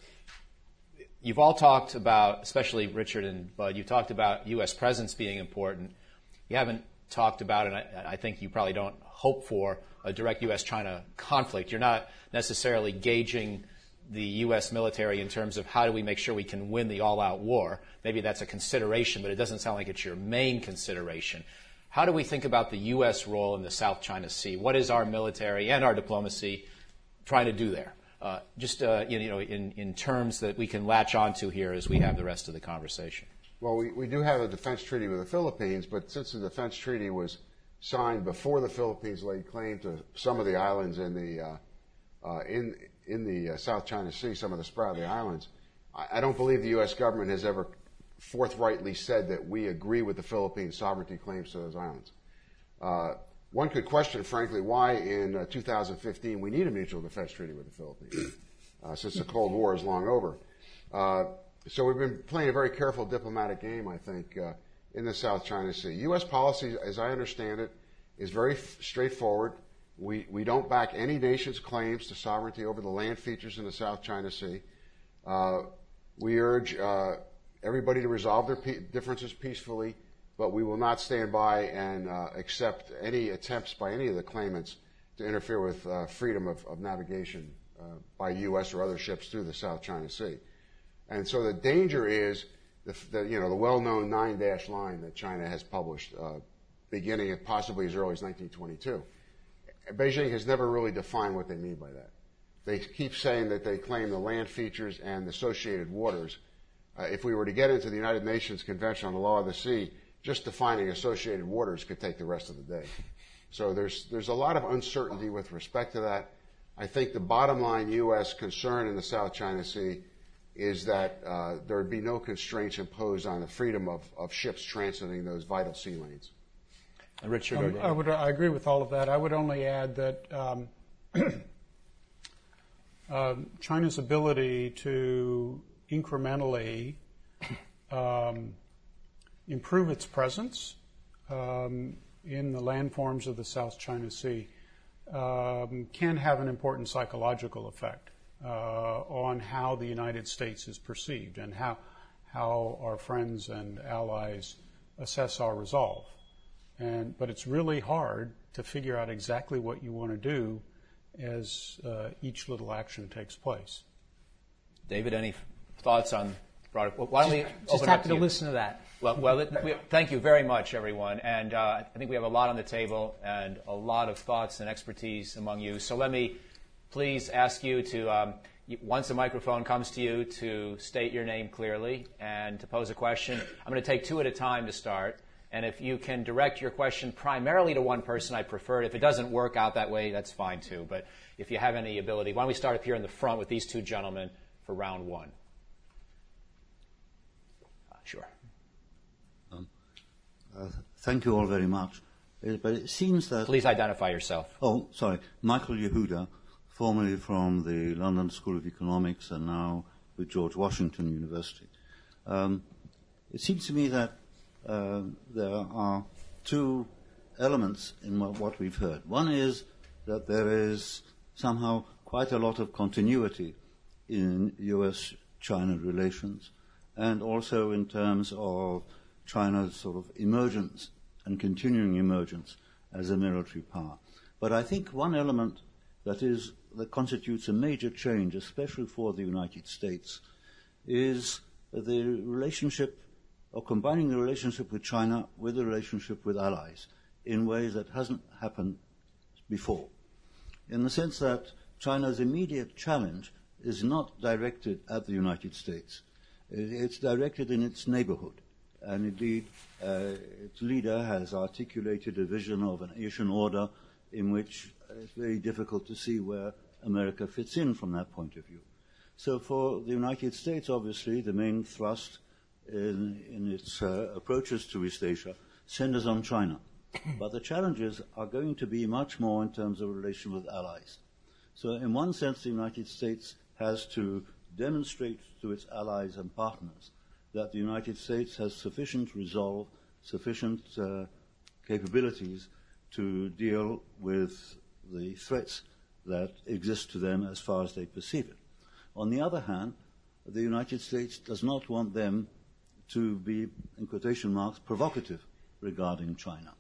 you've all talked about, especially Richard and Bud, you talked about U S presence being important. You haven't talked about, and I, I think you probably don't hope for, a direct U S China conflict. You're not necessarily gauging the U S military in terms of how do we make sure we can win the all-out war. Maybe that's a consideration, but it doesn't sound like it's your main consideration. How do we think about the U S role in the South China Sea? What is our military and our diplomacy trying to do there? Uh, just uh, you know, in, in terms that we can latch onto here as we have the rest of the conversation. Well, we, we do have a defense treaty with the Philippines, but since the defense treaty was signed before the Philippines laid claim to some of the islands in the uh, uh, in in the uh, South China Sea, some of the Spratly Islands, I, I don't believe the U S government has ever forthrightly said that we agree with the Philippines' sovereignty claims to those islands. Uh, one could question, frankly, why in uh, two thousand fifteen we need a mutual defense treaty with the Philippines, uh, since the Cold War is long over. Uh, so we've been playing a very careful diplomatic game, I think, uh, in the South China Sea. U S policy, as I understand it, is very f- straightforward. We, we don't back any nation's claims to sovereignty over the land features in the South China Sea. Uh, we urge uh, everybody to resolve their pe- differences peacefully, but we will not stand by and uh, accept any attempts by any of the claimants to interfere with uh, freedom of, of navigation uh, by U S or other ships through the South China Sea. And so the danger is the, the you know the well-known nine-dash line that China has published, uh, beginning at possibly as early as nineteen twenty-two. Beijing has never really defined what they mean by that. They keep saying that they claim the land features and associated waters. Uh, if we were to get into the United Nations Convention on the Law of the Sea, just defining associated waters could take the rest of the day. So there's there's a lot of uncertainty with respect to that. I think the bottom line U S concern in the South China Sea is that uh, there would be no constraints imposed on the freedom of, of ships transiting those vital sea lanes. And Richard, um, I would I agree with all of that. I would only add that um, uh, China's ability to incrementally um, improve its presence um, in the landforms of the South China Sea um, can have an important psychological effect uh, on how the United States is perceived and how how our friends and allies assess our resolve. And but it's really hard to figure out exactly what you want to do as uh, each little action takes place. David, any thoughts on the product? Well, why don't we just open happy up to, to you? listen to that. Well, well it, we, thank you very much, everyone. And uh, I think we have a lot on the table and a lot of thoughts and expertise among you. So let me please ask you to, um, once a microphone comes to you, to state your name clearly and to pose a question. I'm going to take two at a time to start. And if you can direct your question primarily to one person, I prefer it. If it doesn't work out that way, that's fine too. But if you have any ability, why don't we start up here in the front with these two gentlemen for round one? Uh, sure. Um, uh, thank you all very much. Uh, but it seems that... Please identify yourself. Oh, sorry. Michael Yehuda, formerly from the London School of Economics and now with George Washington University. Um, it seems to me that Uh, there are two elements in what, what we've heard. One is that there is somehow quite a lot of continuity in U S China relations and also in terms of China's sort of emergence and continuing emergence as a military power. But I think one element that is that constitutes a major change, especially for the United States, is the relationship or combining the relationship with China with the relationship with allies in ways that hasn't happened before. In the sense that China's immediate challenge is not directed at the United States. It's directed in its neighborhood. and indeed uh, its leader has articulated a vision of an Asian order in which it's very difficult to see where America fits in from that point of view. So for the United States, obviously, the main thrust in, in its uh, approaches to East Asia centers on China. But the challenges are going to be much more in terms of relation with allies. So in one sense, the United States has to demonstrate to its allies and partners that the United States has sufficient resolve, sufficient uh, capabilities to deal with the threats that exist to them as far as they perceive it. On the other hand, the United States does not want them to be, in quotation marks, provocative regarding China.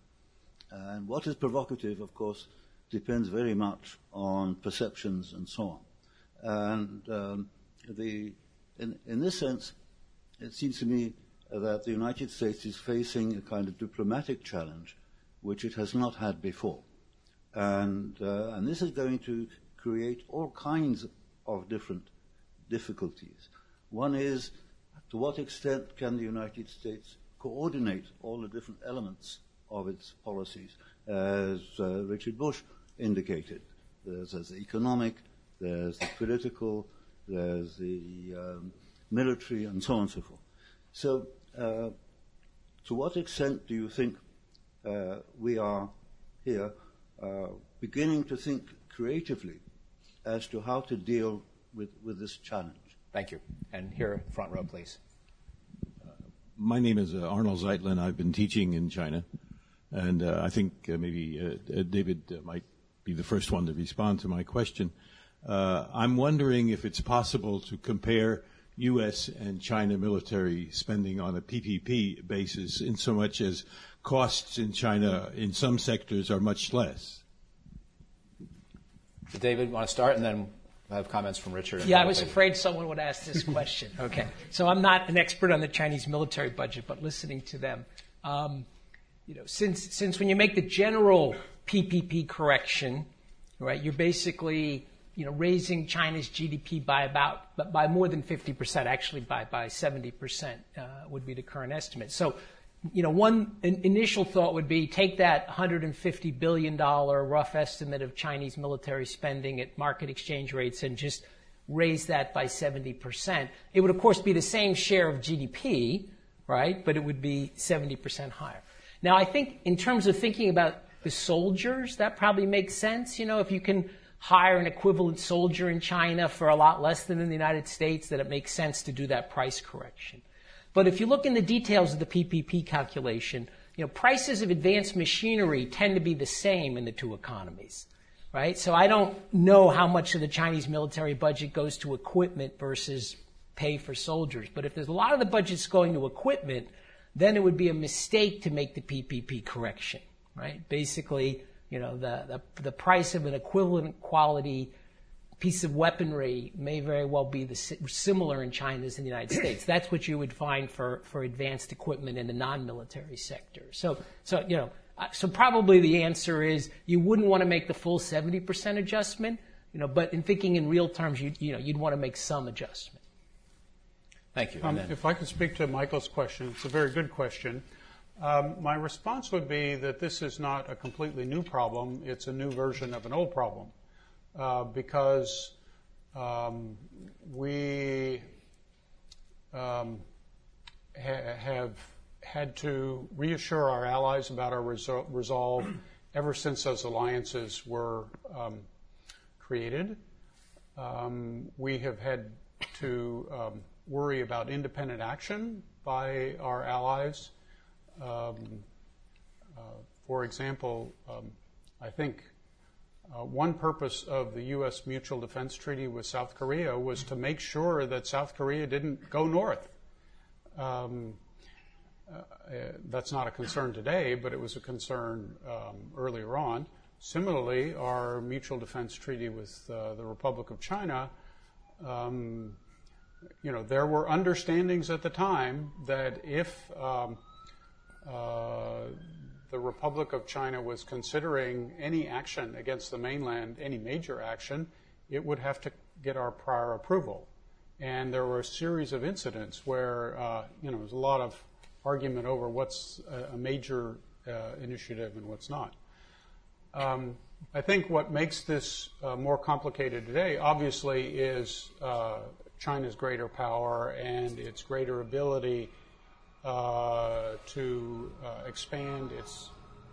And what is provocative, of course, depends very much on perceptions and so on. And um, the, in, in this sense, it seems to me that the United States is facing a kind of diplomatic challenge which it has not had before. And, uh, and this is going to create all kinds of different difficulties. One is, to what extent can the United States coordinate all the different elements of its policies? As uh, Richard Bush indicated, there's, there's the economic, there's the political, there's the um, military, and so on and so forth. So, uh, to what extent do you think uh, we are here uh, beginning to think creatively as to how to deal with, with this challenge? Thank you. And here, front row, please. Uh, my name is uh, Arnold Zeitlin. I've been teaching in China, and uh, I think uh, maybe uh, David uh, might be the first one to respond to my question. Uh, I'm wondering if it's possible to compare U S and China military spending on a P P P basis, in so much as costs in China in some sectors are much less. David, want to start, and then I have comments from Richard. Yeah, I was afraid someone would ask this question. Okay. So I'm not an expert on the Chinese military budget, but listening to them, um, you know, since since when you make the general P P P correction, right, you're basically, you know, raising China's G D P by about by more than fifty percent, actually by by seventy percent uh, would be the current estimate. So, you know, one in, initial thought would be take that one hundred fifty billion dollars rough estimate of Chinese military spending at market exchange rates and just raise that by seventy percent. It would, of course, be the same share of G D P, right, but it would be seventy percent higher. Now, I think in terms of thinking about the soldiers, that probably makes sense. You know, if you can hire an equivalent soldier in China for a lot less than in the United States, that it makes sense to do that price correction. But if you look in the details of the P P P calculation, you know, prices of advanced machinery tend to be the same in the two economies, right? So I don't know how much of the Chinese military budget goes to equipment versus pay for soldiers. But if there's a lot of the budget's going to equipment, then it would be a mistake to make the P P P correction, right? Basically, you know, the, the, the price of an equivalent quality piece of weaponry may very well be the, similar in China as in the United States. That's what you would find for, for advanced equipment in the non-military sector. So, so, you know, so probably the answer is you wouldn't want to make the full seventy percent adjustment, you know, but in thinking in real terms, you, you know, you'd want to make some adjustment. Thank you. Um, if I could speak to Michael's question, it's a very good question. Um, my response would be that this is not a completely new problem. It's a new version of an old problem. Uh, because um, we um, ha- have had to reassure our allies about our resol- resolve ever since those alliances were um, created. Um, we have had to um, worry about independent action by our allies. Um, uh, for example, um, I think Uh, one purpose of the U S Mutual Defense Treaty with South Korea was to make sure that South Korea didn't go north. Um, uh, that's not a concern today, but it was a concern um, earlier on. Similarly, our Mutual Defense Treaty with uh, the Republic of China, um, you know, there were understandings at the time that if um, uh, the Republic of China was considering any action against the mainland, any major action, it would have to get our prior approval. And there were a series of incidents where, uh, you know, there was a lot of argument over what's a, a major uh, initiative and what's not. Um, I think what makes this uh, more complicated today, obviously, is uh, China's greater power and its greater ability uh, to uh, expand its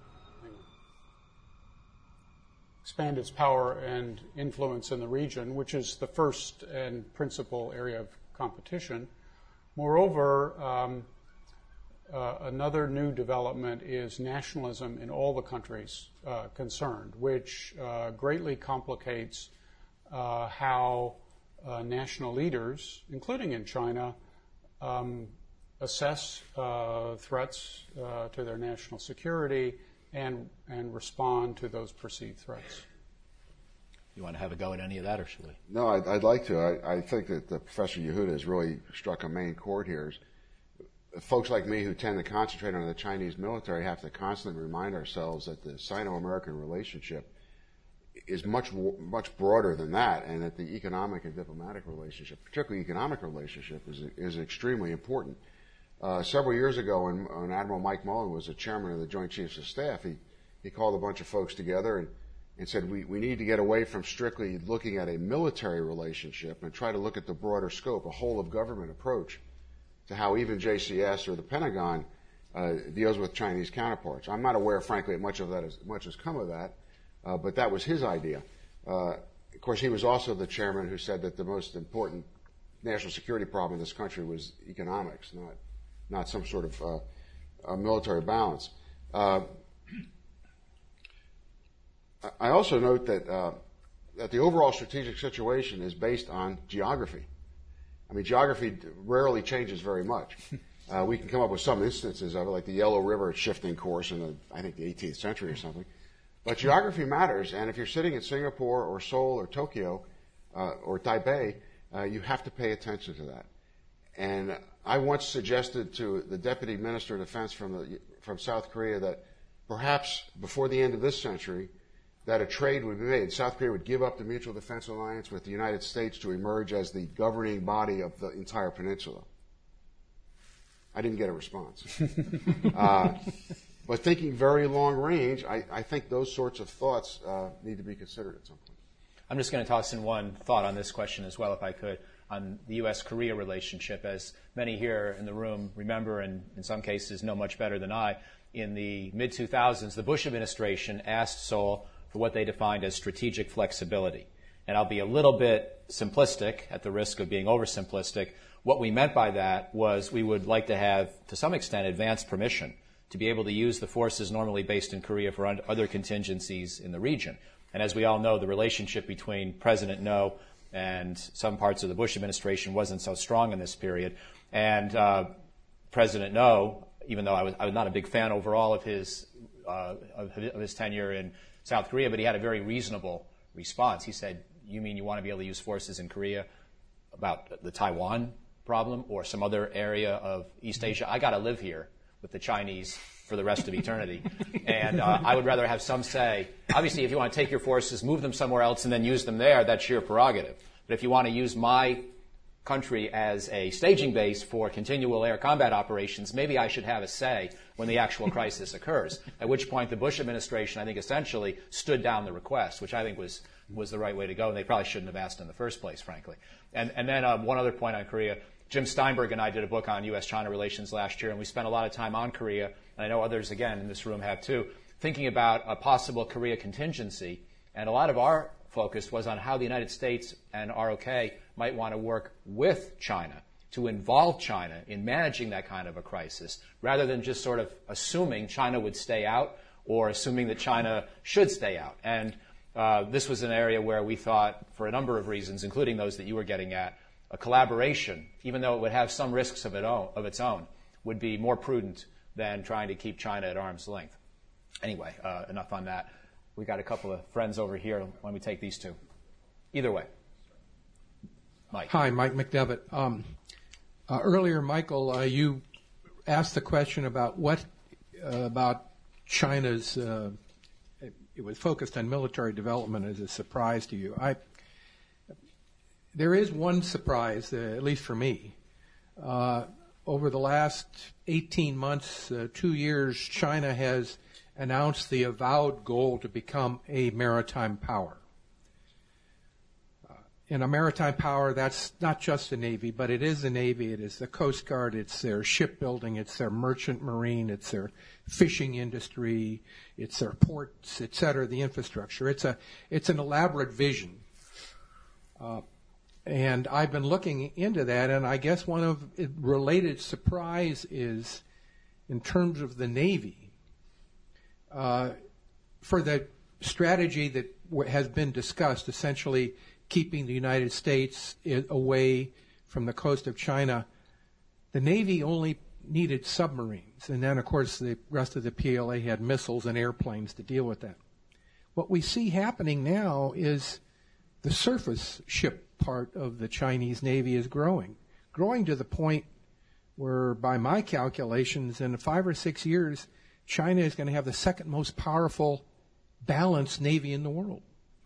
expand its power and influence in the region, which is the first and principal area of competition. Moreover, um, uh, another new development is nationalism in all the countries uh, concerned, which uh, greatly complicates uh, how uh, national leaders, including in China, um, assess uh, threats uh, to their national security and and respond to those perceived threats. You want to have a go at any of that, or should we? No, I'd, I'd like to. I, I think that the Professor Yehuda has really struck a main chord here. Folks like me who tend to concentrate on the Chinese military have to constantly remind ourselves that the Sino-American relationship is much much broader than that, and that the economic and diplomatic relationship, particularly economic relationship, is is extremely important. Uh, several years ago, when, when Admiral Mike Mullen was the chairman of the Joint Chiefs of Staff, he, he called a bunch of folks together and, and said, we, we need to get away from strictly looking at a military relationship and try to look at the broader scope, a whole-of-government approach to how even J C S or the Pentagon uh, deals with Chinese counterparts. I'm not aware, frankly, much of that as much has come of that, uh, but that was his idea. Uh, of course, he was also the chairman who said that the most important national security problem in this country was economics, not not some sort of uh, uh, military balance. Uh, I also note that uh, that the overall strategic situation is based on geography. I mean, geography rarely changes very much. Uh, we can come up with some instances of it, like the Yellow River shifting course in the, I think, the eighteenth century or something. But geography matters, and if you're sitting in Singapore or Seoul or Tokyo uh, or Taipei, uh, you have to pay attention to that. And I once suggested to the Deputy Minister of Defense from the, from South Korea that perhaps before the end of this century, that a trade would be made. South Korea would give up the Mutual Defense Alliance with the United States to emerge as the governing body of the entire peninsula. I didn't get a response. uh, but thinking very long range, I, I think those sorts of thoughts uh, need to be considered at some point. I'm just going to toss in one thought on this question as well, if I could, on the U S Korea relationship. As many here in the room remember, and in some cases know much better than I, in the mid two thousands, the Bush administration asked Seoul for what they defined as strategic flexibility. And I'll be a little bit simplistic, at the risk of being oversimplistic. What we meant by that was we would like to have, to some extent, advanced permission to be able to use the forces normally based in Korea for other contingencies in the region. And as we all know, the relationship between President No and some parts of the Bush administration wasn't so strong in this period. And uh, President No, even though I was, I was not a big fan overall of his, uh, of, of his tenure in South Korea, but he had a very reasonable response. He said, you mean you want to be able to use forces in Korea about the Taiwan problem or some other area of East Asia? I got to live here with the Chinese for the rest of eternity. And uh, I would rather have some say. Obviously, if you want to take your forces, move them somewhere else, and then use them there, that's your prerogative. But if you want to use my country as a staging base for continual air combat operations, maybe I should have a say when the actual crisis occurs, at which point the Bush administration, I think, essentially stood down the request, which I think was was the right way to go, and they probably shouldn't have asked in the first place, frankly. And, and then uh, one other point on Korea. Jim Steinberg and I did a book on U S China relations last year, and we spent a lot of time on Korea, and I know others, again, in this room have too, thinking about a possible Korea contingency. And a lot of our focus was on how the United States and R O K might want to work with China to involve China in managing that kind of a crisis, rather than just sort of assuming China would stay out or assuming that China should stay out. And uh, this was an area where we thought, for a number of reasons, including those that you were getting at, a collaboration, even though it would have some risks of, it own, of its own, would be more prudent than trying to keep China at arm's length. Anyway, uh, enough on that. We got a couple of friends over here. Why don't we take these two? Either way. Mike. Hi, Mike McDevitt. Um, uh, earlier, Michael, uh, you asked the question about what uh, about China's. Uh, it, it was focused on military development as a surprise to you. I. There is one surprise, uh, at least for me. Uh, over the last eighteen months, uh, two years, China has announced the avowed goal to become a maritime power. Uh, in a maritime power, that's not just the Navy, but it is the Navy, it is the Coast Guard, it's their shipbuilding, it's their merchant marine, it's their fishing industry, it's their ports, et cetera, the infrastructure. It's a, it's an elaborate vision. Uh, and I've been looking into that, and I guess one of the related surprise is in terms of the Navy. Uh, for the strategy that w- has been discussed, essentially keeping the United States I- away from the coast of China, the Navy only needed submarines. And then, of course, the rest of the P L A had missiles and airplanes to deal with that. What we see happening now is the surface ship part of the Chinese Navy is growing, growing to the point where, by my calculations, in five or six years, China is going to have the second most powerful, balanced Navy in the world.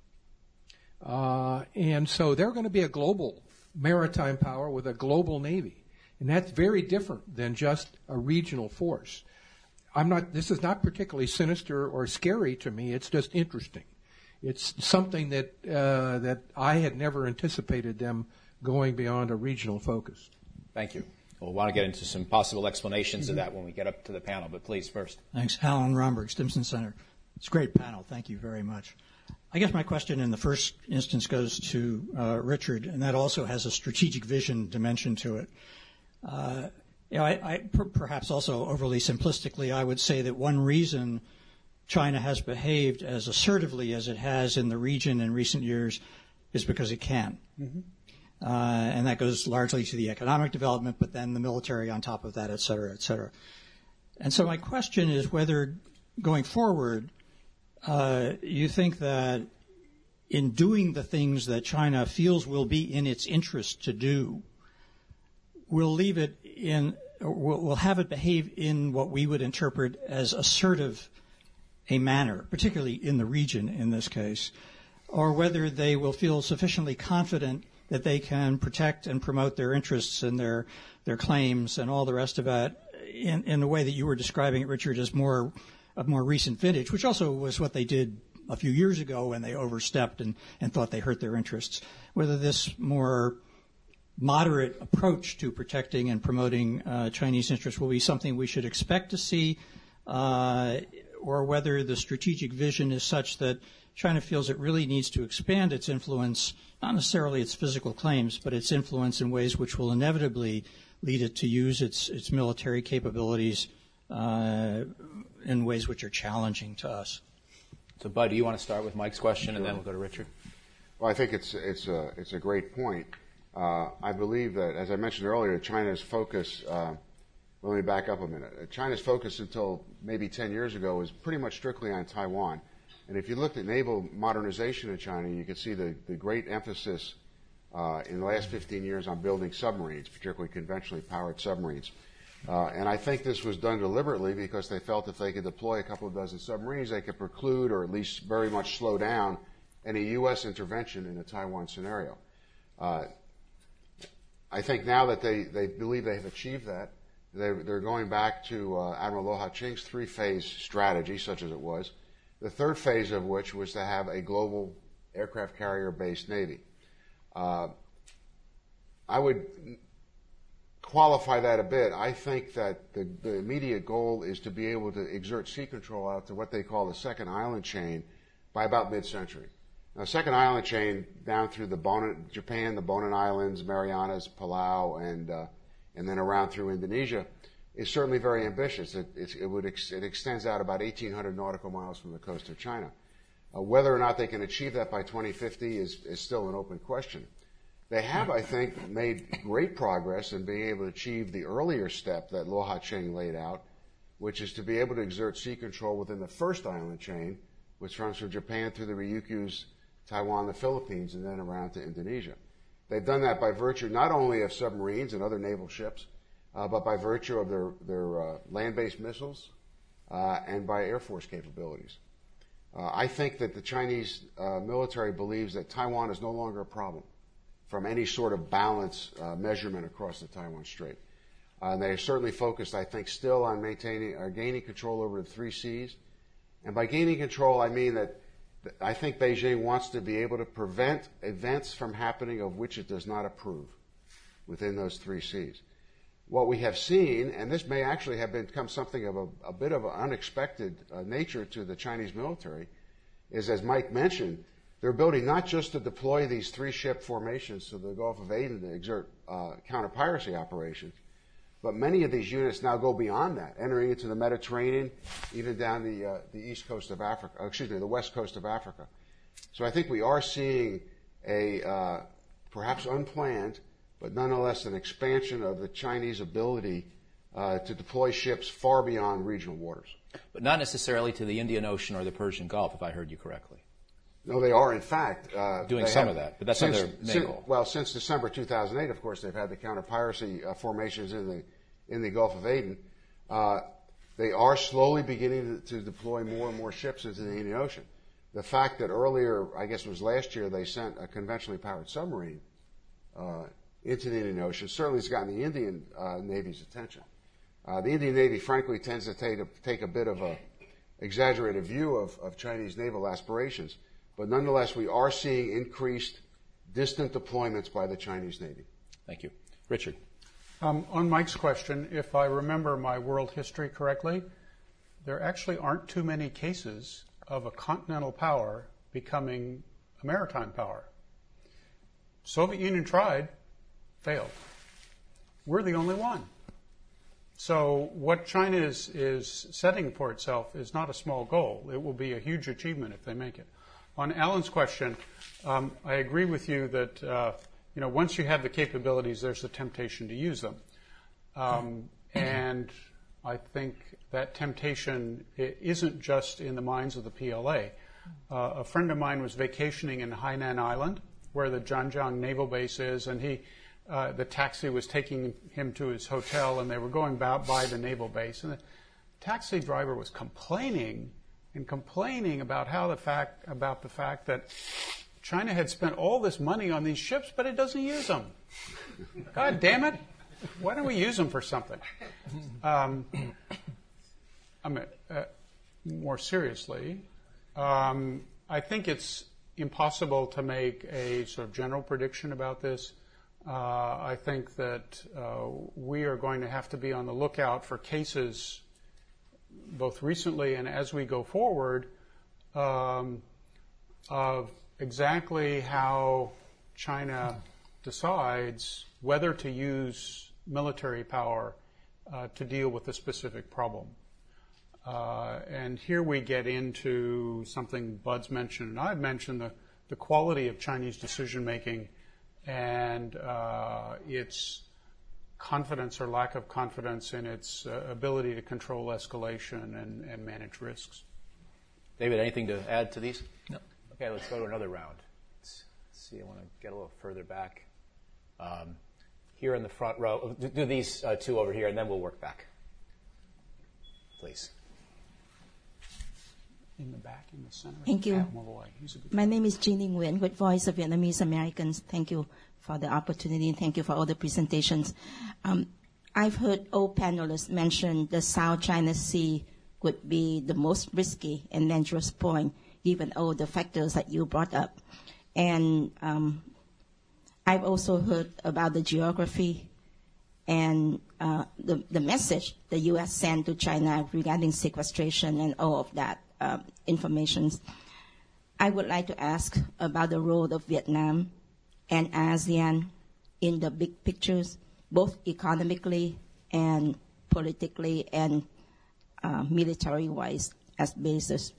Uh, and so they're going to be a global maritime power with a global Navy. And that's very different than just a regional force. I'm not, this is not particularly sinister or scary to me. It's just interesting. It's something that, uh, that I had never anticipated them going beyond a regional focus. Thank you. We'll want to get into some possible explanations mm-hmm. of that when we get up to the panel, but please first. Thanks. Alan Romberg, Stimson Center. It's a great panel. Thank you very much. I guess my question in the first instance goes to uh, Richard, and that also has a strategic vision dimension to it. Uh, you know, I, I per- perhaps also overly simplistically, I would say that one reason China has behaved as assertively as it has in the region in recent years is because it can. Mm-hmm. Uh, and that goes largely to the economic development, but then the military on top of that, et cetera, et cetera. And so my question is whether, going forward, uh, you think that in doing the things that China feels will be in its interest to do, we'll leave it in, we'll, we'll have it behave in what we would interpret as assertive a manner, particularly in the region in this case, or whether they will feel sufficiently confident that they can protect and promote their interests and their their claims and all the rest of it in, in the way that you were describing it, Richard, as more of more recent vintage, which also was what they did a few years ago when they overstepped and, and thought they hurt their interests. Whether this more moderate approach to protecting and promoting uh, Chinese interests will be something we should expect to see, uh, or whether the strategic vision is such that China feels it really needs to expand its influence, not necessarily its physical claims, but its influence in ways which will inevitably lead it to use its its military capabilities uh, in ways which are challenging to us. So, Bud, do you want to start with Mike's question, and then we'll go to Richard? Well, I think it's it's a it's a great point. Uh, I believe that, as I mentioned earlier, China's focus. Uh, let me back up a minute. China's focus until maybe ten years ago was pretty much strictly on Taiwan. And if you looked at naval modernization in China, you could see the, the great emphasis uh, in the last fifteen years on building submarines, particularly conventionally powered submarines. Uh, and I think this was done deliberately because they felt if they could deploy a couple of dozen submarines, they could preclude or at least very much slow down any U S intervention in a Taiwan scenario. Uh, I think now that they, they believe they have achieved that, they, they're going back to uh, Admiral Luo Ha-Ching's three-phase strategy, such as it was, the third phase of which was to have a global aircraft carrier-based Navy. Uh, I would qualify that a bit. I think that the, the immediate goal is to be able to exert sea control out to what they call the second island chain by about mid-century. Now, second island chain down through the Bonin, Japan, the Bonin Islands, Marianas, Palau, and uh, and then around through Indonesia is certainly very ambitious. It, it, it would ex, it extends out about eighteen hundred nautical miles from the coast of China. Uh, whether or not they can achieve that by twenty fifty is, is still an open question. They have, I think, made great progress in being able to achieve the earlier step that Luo Ha-Ching laid out, which is to be able to exert sea control within the first island chain, which runs from Japan through the Ryukyus, Taiwan, the Philippines, and then around to Indonesia. They've done that by virtue not only of submarines and other naval ships, uh, but by virtue of their, their uh, land-based missiles uh, and by Air Force capabilities. Uh, I think that the Chinese uh, military believes that Taiwan is no longer a problem from any sort of balance uh, measurement across the Taiwan Strait. Uh, and they are certainly focused, I think, still on maintaining or gaining control over the three C's. And by gaining control, I mean that I think Beijing wants to be able to prevent events from happening of which it does not approve within those three C's. What we have seen, and this may actually have become something of a, a bit of an unexpected uh, nature to the Chinese military, is, as Mike mentioned, their ability not just to deploy these three-ship formations to the Gulf of Aden to exert uh, counter-piracy operations, but many of these units now go beyond that, entering into the Mediterranean, even down the uh, the east coast of Africa, uh, excuse me, the west coast of Africa. So I think we are seeing a uh, perhaps unplanned, but nonetheless an expansion of the Chinese ability uh, to deploy ships far beyond regional waters. But not necessarily to the Indian Ocean or the Persian Gulf, if I heard you correctly. No, they are, in fact. Uh, Doing some have, of that, but that's since, not their main since, goal. Well, since December two thousand eight, of course, they've had the counter-piracy uh, formations in the in the Gulf of Aden. Uh, they are slowly beginning to, to deploy more and more ships into the Indian Ocean. The fact that earlier, I guess it was last year, they sent a conventionally powered submarine uh, into the Indian Ocean certainly has gotten the Indian uh, Navy's attention. Uh, the Indian Navy, frankly, tends to take a, take a bit of a exaggerated view of, of Chinese naval aspirations. But nonetheless, we are seeing increased distant deployments by the Chinese Navy. Thank you. Richard. Um, on Mike's question, if I remember my world history correctly, there actually aren't too many cases of a continental power becoming a maritime power. Soviet Union tried, failed. We're the only one. So what China is, is setting for itself is not a small goal. It will be a huge achievement if they make it. On Alan's question, um, I agree with you that uh, you know once you have the capabilities, there's the temptation to use them, um, and I think that temptation isn't just in the minds of the P L A. Uh, a friend of mine was vacationing in Hainan Island, where the Zhanjiang Naval Base is, and he uh, the taxi was taking him to his hotel, and they were going by, by the naval base, and the taxi driver was complaining. and complaining about how the fact about the fact that China had spent all this money on these ships, but it doesn't use them. God damn it! Why don't we use them for something? Um, I mean, uh, more seriously, um, I think it's impossible to make a sort of general prediction about this. Uh, I think that uh, we are going to have to be on the lookout for cases, both recently and as we go forward, um, of exactly how China decides whether to use military power uh, to deal with a specific problem. Uh, and here we get into something Bud's mentioned, and I've mentioned, the, the quality of Chinese decision-making and uh, its confidence or lack of confidence in its uh, ability to control escalation and, and manage risks. David, anything to add to these? No. Okay, let's go to another round. Let's, let's see, I want to get a little further back. Um, here in the front row, do, do these uh, two over here, and then we'll work back. Please. In the back, in the center. Thank you. My name is Jeannie Nguyen with Voice of Vietnamese Americans. Thank you for the opportunity, and thank you for all the presentations. Um, I've heard all panelists mention the South China Sea would be the most risky and dangerous point, given all the factors that you brought up. And um, I've also heard about the geography and uh, the, the message the U S sent to China regarding sequestration and all of that uh, information. I would like to ask about the role of Vietnam and ASEAN in the big pictures, both economically and politically and uh, military-wise as basis.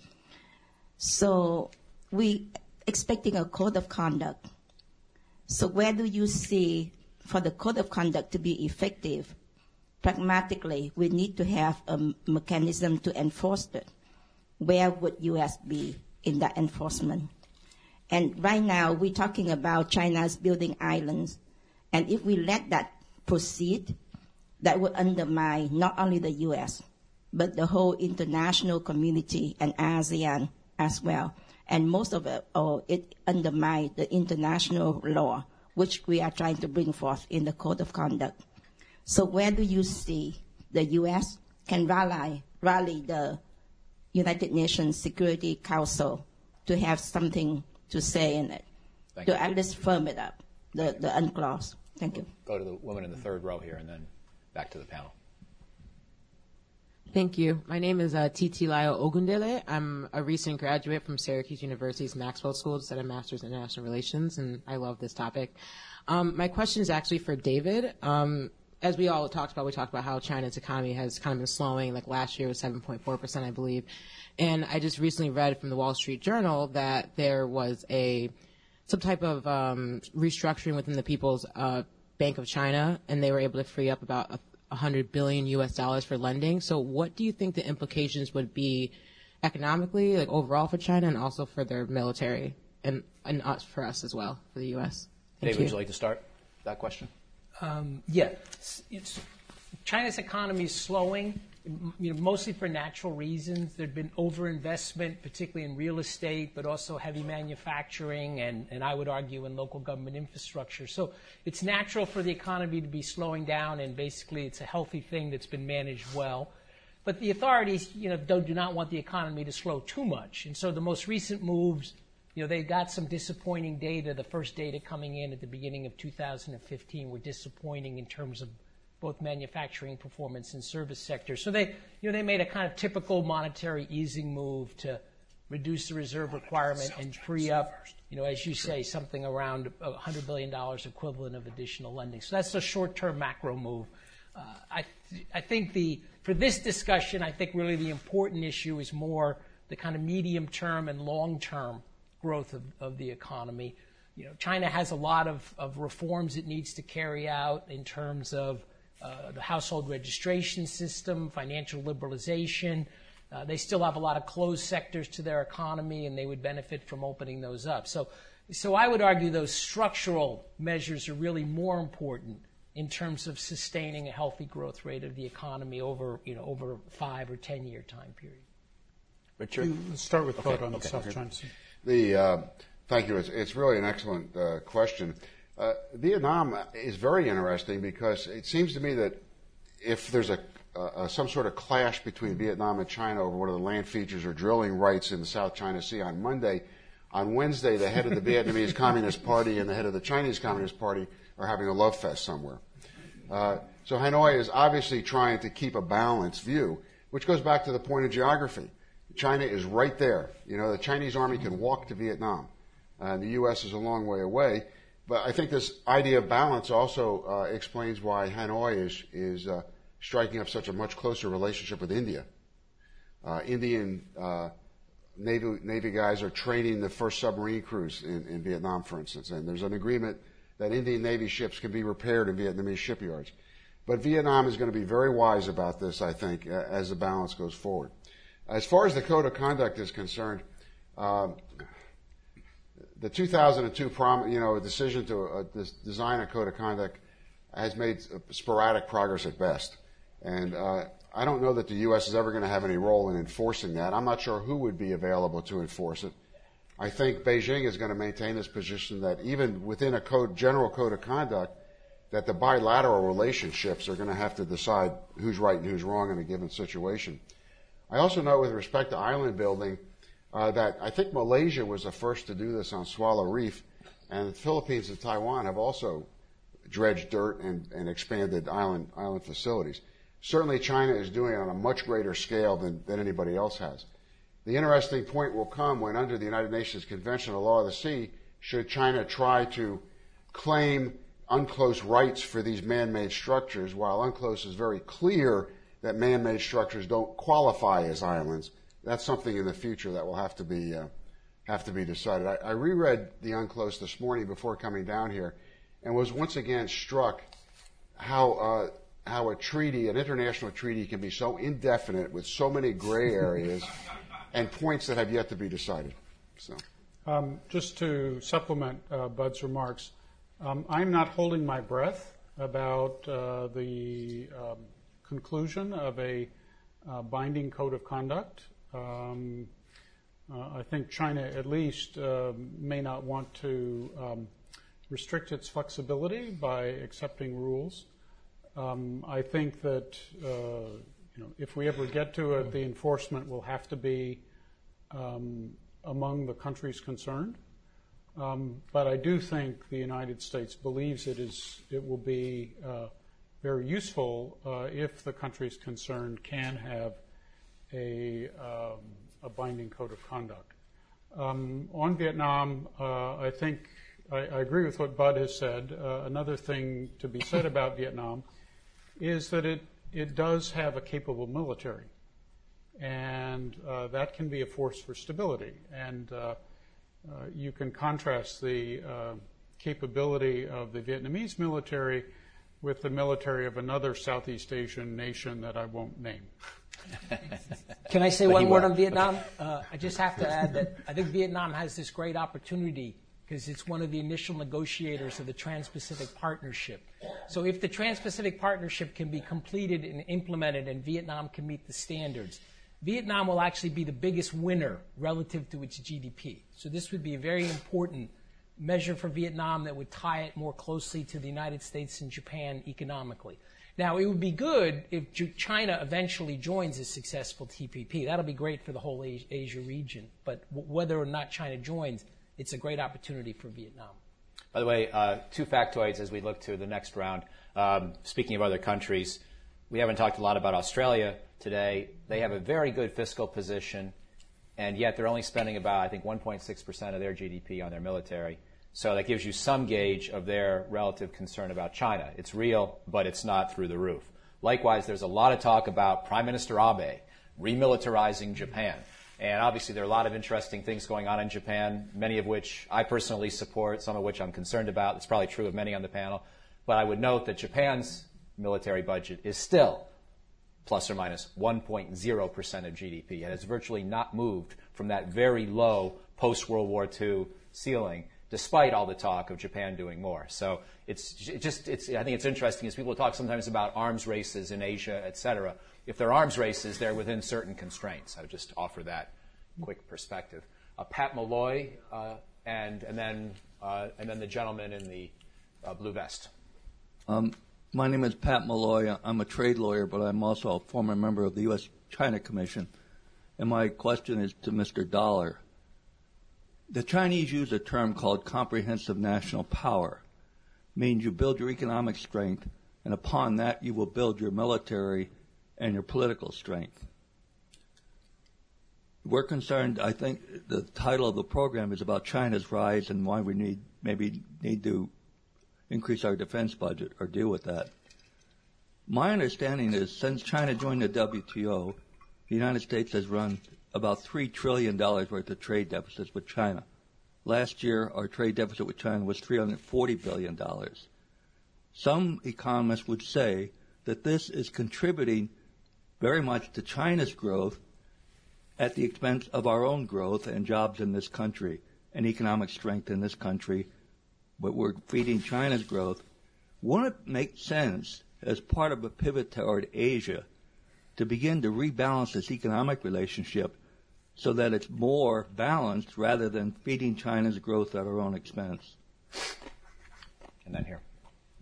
So we expecting a code of conduct. So where do you see, for the code of conduct to be effective, pragmatically, we need to have a mechanism to enforce it. Where would U S be in that enforcement? And right now, we're talking about China's building islands. And if we let that proceed, that would undermine not only the U S, but the whole international community and ASEAN as well. And most of it, oh, it undermines the international law, which we are trying to bring forth in the Code of Conduct. So where do you see the U S can rally, rally the United Nations Security Council to have something to say in it, Thank to you. At least firm it up, the, the UNCLOS? Thank you. We'll go to the woman in the third row here and then back to the panel. Thank you. My name is uh, Titilayo Ogundele. I'm a recent graduate from Syracuse University's Maxwell School to study a Master's in International Relations, and I love this topic. Um, my question is actually for David. Um, as we all talked about, we talked about how China's economy has kind of been slowing. Like last year was seven point four percent, I believe. And I just recently read from the Wall Street Journal that there was a some type of um, restructuring within the People's uh, Bank of China, and they were able to free up about a one hundred billion U S dollars for lending. So what do you think the implications would be economically, like overall for China and also for their military and, and us, for us as well, for the U S? Thank David, you. would you like to start that question? Um, yeah. It's, it's, China's economy is slowing, you know, mostly for natural reasons. There'd been overinvestment, particularly in real estate, but also heavy manufacturing and, and I would argue in local government infrastructure. So it's natural for the economy to be slowing down, and basically it's a healthy thing that's been managed well. But the authorities, you know, don't, do not want the economy to slow too much. And so the most recent moves, you know, they got some disappointing data. The first data coming in at the beginning of two thousand fifteen were disappointing in terms of both manufacturing performance and service sectors. So they, you know, they made a kind of typical monetary easing move to reduce the reserve requirement and free up, you know, as you say, something around one hundred billion dollars equivalent of additional lending. So that's a short-term macro move. Uh, I, th- I think the, for this discussion, I think really the important issue is more the kind of medium-term and long-term growth of, of the economy. You know, China has a lot of, of reforms it needs to carry out in terms of Uh, the household registration system, financial liberalization. Uh, they still have a lot of closed sectors to their economy, and they would benefit from opening those up. So, so I would argue those structural measures are really more important in terms of sustaining a healthy growth rate of the economy over, you know, over a five or ten year time period. Richard, let's start with Bud okay. on okay. South okay. China Sea. The uh, thank you. It's, it's really an excellent uh, question. Uh, Vietnam is very interesting because it seems to me that if there's a, a some sort of clash between Vietnam and China over what are the land features or drilling rights in the South China Sea on Monday, on Wednesday the head of the Vietnamese Communist Party and the head of the Chinese Communist Party are having a love fest somewhere. Uh, so Hanoi is obviously trying to keep a balanced view, which goes back to the point of geography. China is right there. You know, the Chinese army can walk to Vietnam. Uh, the U S is a long way away. But I think this idea of balance also uh, explains why Hanoi is is uh, striking up such a much closer relationship with India. Uh, Indian uh, Navy Navy guys are training the first submarine crews in, in Vietnam, for instance, and there's an agreement that Indian Navy ships can be repaired in Vietnamese shipyards. But Vietnam is going to be very wise about this, I think, uh, as the balance goes forward. As far as the code of conduct is concerned, um, the two thousand two prom, you know, decision to uh, this design a code of conduct has made sporadic progress at best. And uh, I don't know that the U S is ever going to have any role in enforcing that. I'm not sure who would be available to enforce it. I think Beijing is going to maintain this position that even within a code, general code of conduct, that the bilateral relationships are going to have to decide who's right and who's wrong in a given situation. I also know with respect to island building uh, that I think Malaysia was the first to do this on Swallow Reef, and the Philippines and Taiwan have also dredged dirt and, and expanded island island facilities. Certainly China is doing it on a much greater scale than, than anybody else has. The interesting point will come when under the United Nations Convention on the Law of the Sea, should China try to claim UNCLOS rights for these man-made structures, while UNCLOS is very clear that man-made structures don't qualify as islands. That's something in the future that will have to be uh, have to be decided. I, I reread the UNCLOS this morning before coming down here, and was once again struck how uh, how a treaty, an international treaty, can be so indefinite with so many gray areas and points that have yet to be decided. So, um, just to supplement uh, Bud's remarks, um, I'm not holding my breath about uh, the um, conclusion of a uh, binding code of conduct. Um, uh, I think China, at least, uh, may not want to um, restrict its flexibility by accepting rules. Um, I think that uh, you know, if we ever get to it, the enforcement will have to be um, among the countries concerned. Um, but I do think the United States believes it is it will be uh, very useful uh, if the countries concerned can have a, um, a binding code of conduct. Um, on Vietnam, uh, I think I, I agree with what Bud has said. Uh, another thing to be said about Vietnam is that it, it does have a capable military, and uh, that can be a force for stability. And uh, uh, you can contrast the uh, capability of the Vietnamese military with the military of another Southeast Asian nation that I won't name. Can I say one word on Vietnam? Uh, I just have to add that I think Vietnam has this great opportunity because it's one of the initial negotiators of the Trans-Pacific Partnership. So if the Trans-Pacific Partnership can be completed and implemented and Vietnam can meet the standards, Vietnam will actually be the biggest winner relative to its G D P. So this would be a very important measure for Vietnam that would tie it more closely to the United States and Japan economically. Now, it would be good if China eventually joins a successful T P P. That'll be great for the whole Asia region. But w- whether or not China joins, it's a great opportunity for Vietnam. By the way, uh, two factoids as we look to the next round. Um, speaking of other countries, we haven't talked a lot about Australia today. They have a very good fiscal position, and yet they're only spending about, I think, one point six percent of their G D P on their military. So that gives you some gauge of their relative concern about China. It's real, but it's not through the roof. Likewise, there's a lot of talk about Prime Minister Abe remilitarizing Japan. And obviously there are a lot of interesting things going on in Japan, many of which I personally support, some of which I'm concerned about. It's probably true of many on the panel. But I would note that Japan's military budget is still plus or minus one point zero percent of G D P. And it's virtually not moved from that very low post-World War Two ceiling, despite all the talk of Japan doing more. So it's just, it's, I think it's interesting as people talk sometimes about arms races in Asia, et cetera. If they're arms races, they're within certain constraints. I would just offer that quick perspective. Uh, Pat Malloy, uh, and, and, then, uh, and then the gentleman in the uh, blue vest. Um, my name is Pat Malloy. I'm a trade lawyer, but I'm also a former member of the U S China Commission. And my question is to Mister Dollar. The Chinese use a term called comprehensive national power. Means you build your economic strength, and upon that you will build your military and your political strength. We're concerned, I think the title of the program is about China's rise and why we need maybe need to increase our defense budget or deal with that. My understanding is since China joined the W T O, the United States has run about three trillion dollars worth of trade deficits with China. Last year, our trade deficit with China was three hundred forty billion dollars. Some economists would say that this is contributing very much to China's growth at the expense of our own growth and jobs in this country and economic strength in this country, but we're feeding China's growth. Wouldn't it make sense as part of a pivot toward Asia to begin to rebalance this economic relationship so that it's more balanced rather than feeding China's growth at our own expense? And then here.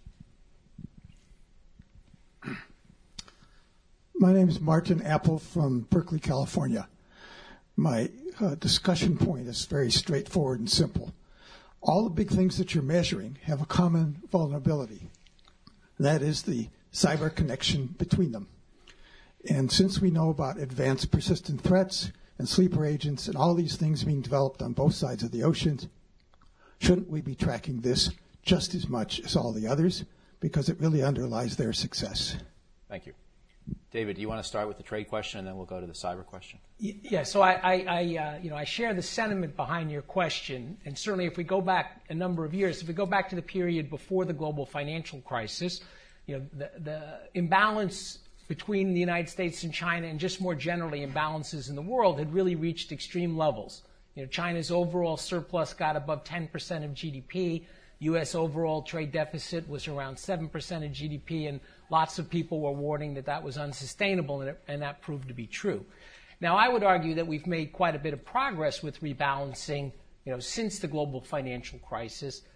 My name is Martin Apple from Berkeley, California. My uh, discussion point is very straightforward and simple. All the big things that you're measuring have a common vulnerability. That is the cyber connection between them. And since we know about advanced persistent threats and sleeper agents and all these things being developed on both sides of the ocean, shouldn't we be tracking this just as much as all the others? Because it really underlies their success. Thank you. David, do you want to start with the trade question, and then we'll go to the cyber question? Yeah, so I, I, I uh, you know, I share the sentiment behind your question, and certainly if we go back a number of years, if we go back to the period before the global financial crisis, you know, the, the imbalance between the United States and China, and just more generally imbalances in the world, had really reached extreme levels. You know, China's overall surplus got above ten percent of G D P. U S overall trade deficit was around seven percent of G D P, and lots of people were warning that that was unsustainable, and, it, and that proved to be true. Now, I would argue that we've made quite a bit of progress with rebalancing, you know, since the global financial crisis.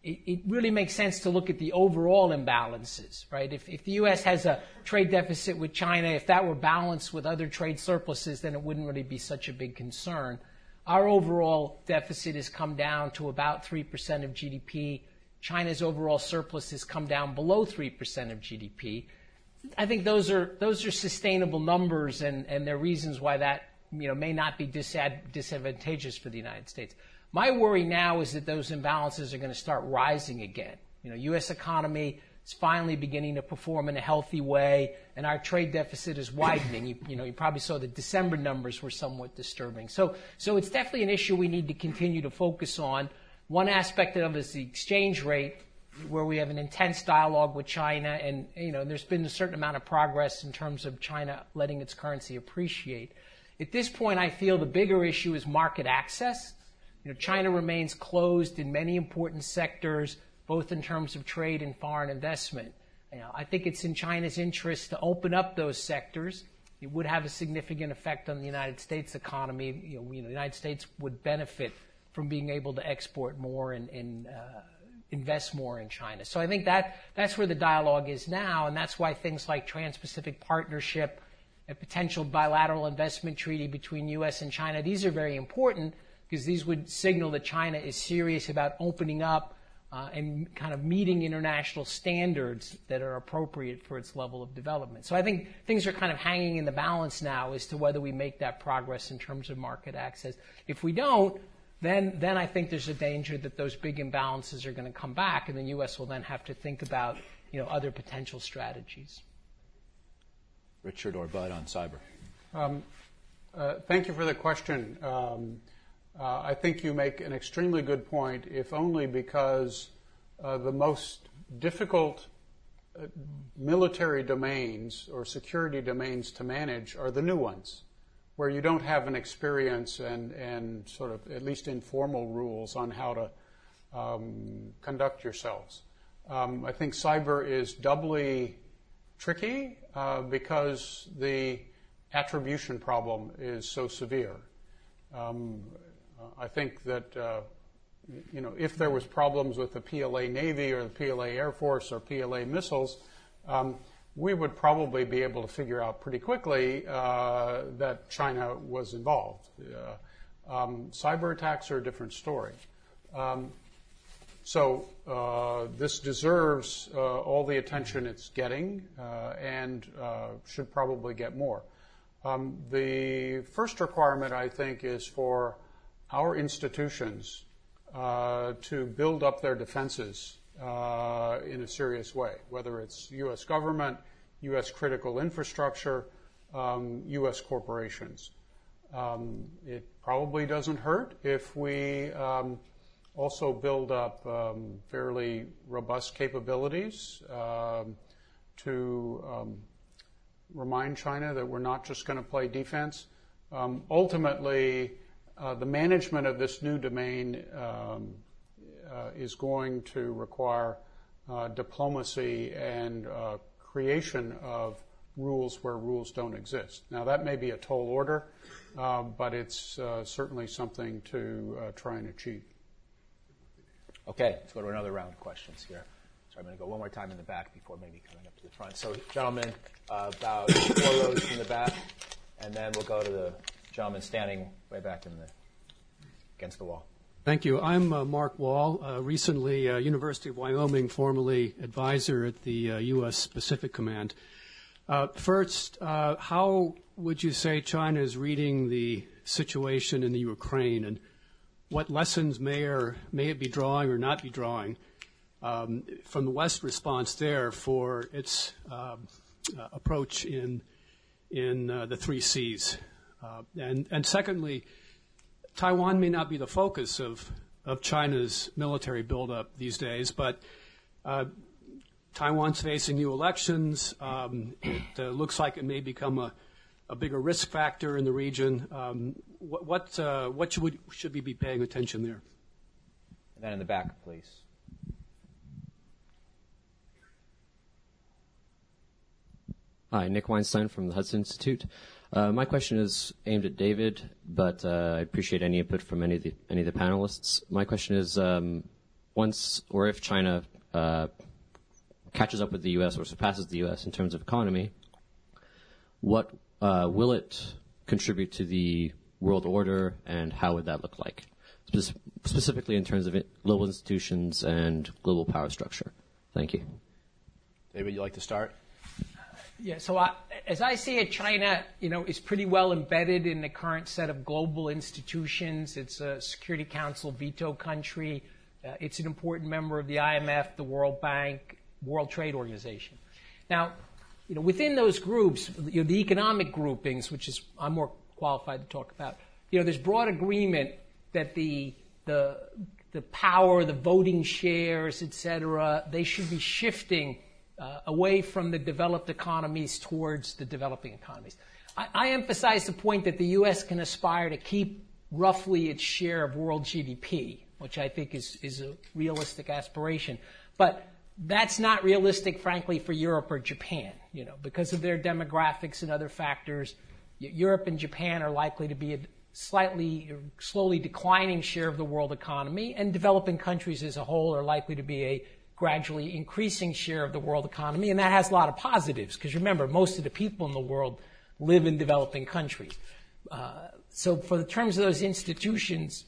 it, it really makes sense to look at the overall imbalances, right? If, if the U S has a trade deficit with China, if that were balanced with other trade surpluses, then it wouldn't really be such a big concern. Our overall deficit has come down to about three percent of G D P. China's overall surplus has come down below three percent of G D P. I think those are those are sustainable numbers, and, and there are reasons why that you know may not be disad- disadvantageous for the United States. My worry now is that those imbalances are going to start rising again. You know, U S economy is finally beginning to perform in a healthy way, and our trade deficit is widening. You, you know, you probably saw the December numbers were somewhat disturbing. So, so it's definitely an issue we need to continue to focus on. One aspect of it is the exchange rate, where we have an intense dialogue with China, and you know, there's been a certain amount of progress in terms of China letting its currency appreciate. At this point, I feel the bigger issue is market access. You know, China remains closed in many important sectors, both in terms of trade and foreign investment. You know, I think it's in China's interest to open up those sectors. It would have a significant effect on the United States economy. You know, you know the United States would benefit from being able to export more and, and uh, invest more in China. So I think that that's where the dialogue is now, and that's why things like Trans-Pacific Partnership, a potential bilateral investment treaty between U S and China, these are very important, because these would signal that China is serious about opening up uh, and kind of meeting international standards that are appropriate for its level of development. So I think things are kind of hanging in the balance now as to whether we make that progress in terms of market access. If we don't, then then I think there's a danger that those big imbalances are going to come back, and the U S will then have to think about you know other potential strategies. Richard or Bud on cyber. Um, uh, thank you for the question. Um, Uh, I think you make an extremely good point, if only because uh, the most difficult uh, military domains or security domains to manage are the new ones, where you don't have an experience and, and sort of at least informal rules on how to um, conduct yourselves. Um, I think cyber is doubly tricky uh, because the attribution problem is so severe. Um, I think that, uh, you know, if there was problems with the P L A Navy or the P L A Air Force or P L A missiles, um, we would probably be able to figure out pretty quickly uh, that China was involved. Uh, um, cyber attacks are a different story. Um, so uh, this deserves uh, all the attention it's getting uh, and uh, should probably get more. Um, the first requirement, I think, is for our institutions uh, to build up their defenses uh, in a serious way, whether it's U S government, U S critical infrastructure, um, U S corporations. Um, it probably doesn't hurt if we um, also build up um, fairly robust capabilities um, to um, remind China that we're not just going to play defense. Um, ultimately, Uh, the management of this new domain um, uh, is going to require uh, diplomacy and uh, creation of rules where rules don't exist. Now, that may be a tall order, uh, but it's uh, certainly something to uh, try and achieve. Okay, let's go to another round of questions here. So I'm going to go one more time in the back before maybe coming up to the front. So, gentlemen, uh, about four rows from the back, and then we'll go to the gentleman standing way back in the against the wall. Thank you. I'm uh, Mark Wall, uh, recently uh, University of Wyoming, formerly advisor at the uh, U S Pacific Command. Uh, first, uh, how would you say China is reading the situation in the Ukraine, and what lessons may or may it be drawing or not be drawing um, from the West response there for its uh, uh, approach in in uh, the three C's? Uh, and, and secondly, Taiwan may not be the focus of, of China's military buildup these days, but uh, Taiwan's facing new elections. Um, it uh, looks like it may become a, a bigger risk factor in the region. Um, what what, uh, what should, we, should we be paying attention there? And then in the back, please. Hi, Nick Weinstein from the Hudson Institute. Uh, my question is aimed at David, but uh, I appreciate any input from any of the, any of the panelists. My question is, um, once or if China uh, catches up with the U S or surpasses the U S in terms of economy, what uh, will it contribute to the world order, and how would that look like, Spe- specifically in terms of it, global institutions and global power structure? Thank you. David, you'd like to start? Yeah, so I, as I see it, China, you know, is pretty well embedded in the current set of global institutions. It's a Security Council veto country. Uh, it's an important member of the I M F, the World Bank, World Trade Organization. Now, you know, within those groups, you know, the economic groupings, which is I'm more qualified to talk about, you know, there's broad agreement that the the the power, the voting shares, et cetera, they should be shifting uh, away from the developed economies towards the developing economies. I, I emphasize the point that the U S can aspire to keep roughly its share of world G D P, which I think is, is a realistic aspiration. But that's not realistic, frankly, for Europe or Japan, you know, because of their demographics and other factors. Europe and Japan are likely to be a slightly, slowly declining share of the world economy, and developing countries as a whole are likely to be a gradually increasing share of the world economy, and that has a lot of positives, because remember, most of the people in the world live in developing countries. Uh, so for the terms of those institutions,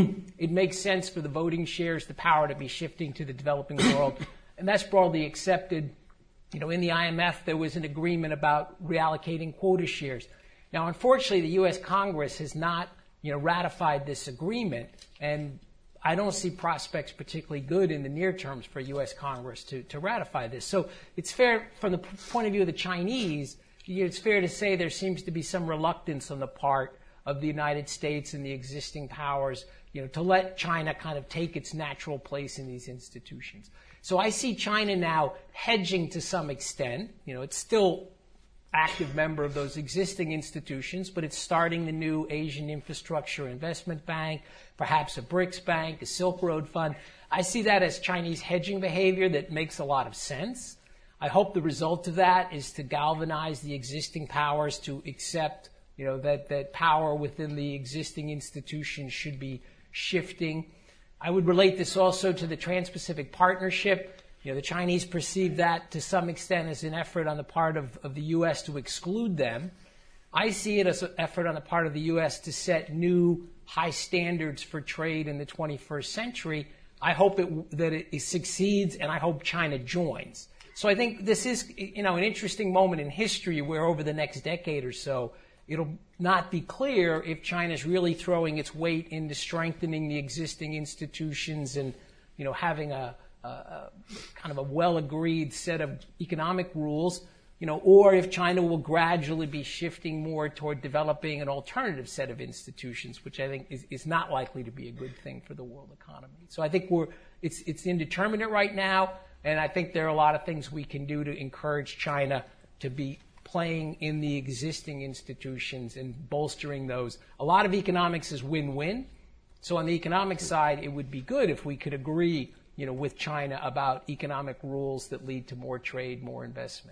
it makes sense for the voting shares, the power to be shifting to the developing world, and that's broadly accepted. You know, in the I M F, there was an agreement about reallocating quota shares. Now, unfortunately, the U S Congress has not, you know, ratified this agreement, and I don't see prospects particularly good in the near terms for U S Congress to, to ratify this. So it's fair, from the point of view of the Chinese, it's fair to say there seems to be some reluctance on the part of the United States and the existing powers, you know, to let China kind of take its natural place in these institutions. So I see China now hedging to some extent. You know, it's still active member of those existing institutions, but it's starting the new Asian Infrastructure Investment Bank, perhaps a BRICS Bank, a Silk Road Fund. I see that as Chinese hedging behavior that makes a lot of sense. I hope the result of that is to galvanize the existing powers to accept, you know, that, that power within the existing institutions should be shifting. I would relate this also to the Trans-Pacific Partnership. You know, the Chinese perceive that to some extent as an effort on the part of, of the U S to exclude them. I see it as an effort on the part of the U S to set new high standards for trade in the twenty-first century. I hope it, that it succeeds, and I hope China joins. So I think this is, you know, an interesting moment in history where over the next decade or so, it'll not be clear if China's really throwing its weight into strengthening the existing institutions and, you know, having a Uh, kind of a well-agreed set of economic rules, you know, or if China will gradually be shifting more toward developing an alternative set of institutions, which I think is, is not likely to be a good thing for the world economy. So I think we're it's it's indeterminate right now, and I think there are a lot of things we can do to encourage China to be playing in the existing institutions and bolstering those. A lot of economics is win-win. So on the economic side, it would be good if we could agree, you know, with China about economic rules that lead to more trade, more investment.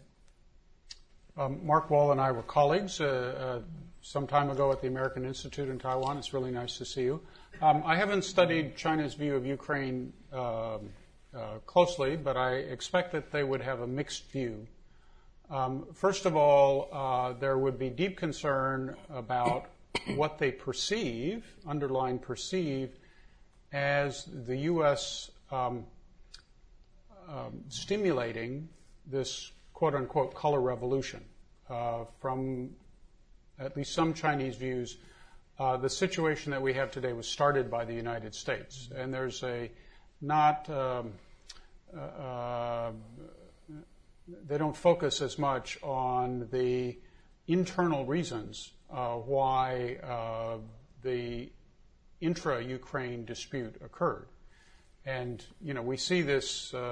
Um, Mark Wall and I were colleagues uh, uh, some time ago at the American Institute in Taiwan. It's really nice to see you. Um, I haven't studied China's view of Ukraine uh, uh, closely, but I expect that they would have a mixed view. Um, first of all, uh, there would be deep concern about what they perceive, underline perceive, as the U S Um, um, stimulating this quote-unquote color revolution. Uh, from at least some Chinese views, uh, the situation that we have today was started by the United States, and there's a not um, uh, uh, they don't focus as much on the internal reasons uh, why uh, the intra-Ukraine dispute occurred. And, you know, we see this uh,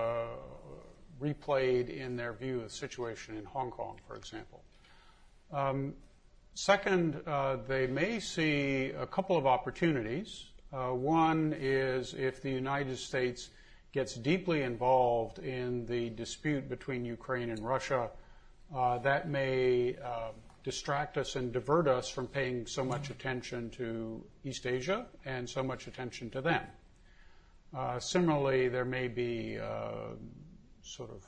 replayed in their view of the situation in Hong Kong, for example. Um, second, uh, they may see a couple of opportunities. Uh, one is if the United States gets deeply involved in the dispute between Ukraine and Russia, uh, that may uh, distract us and divert us from paying so much attention to East Asia and so much attention to them. Uh, similarly, there may be uh, sort of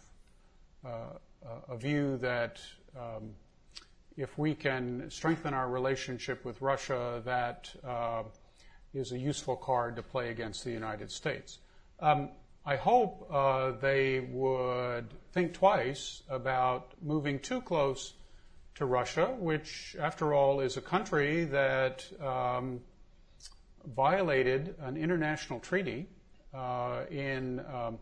uh, a view that um, if we can strengthen our relationship with Russia, that uh, is a useful card to play against the United States. Um, I hope uh, they would think twice about moving too close to Russia, which, after all, is a country that um, violated an international treaty uh, in um,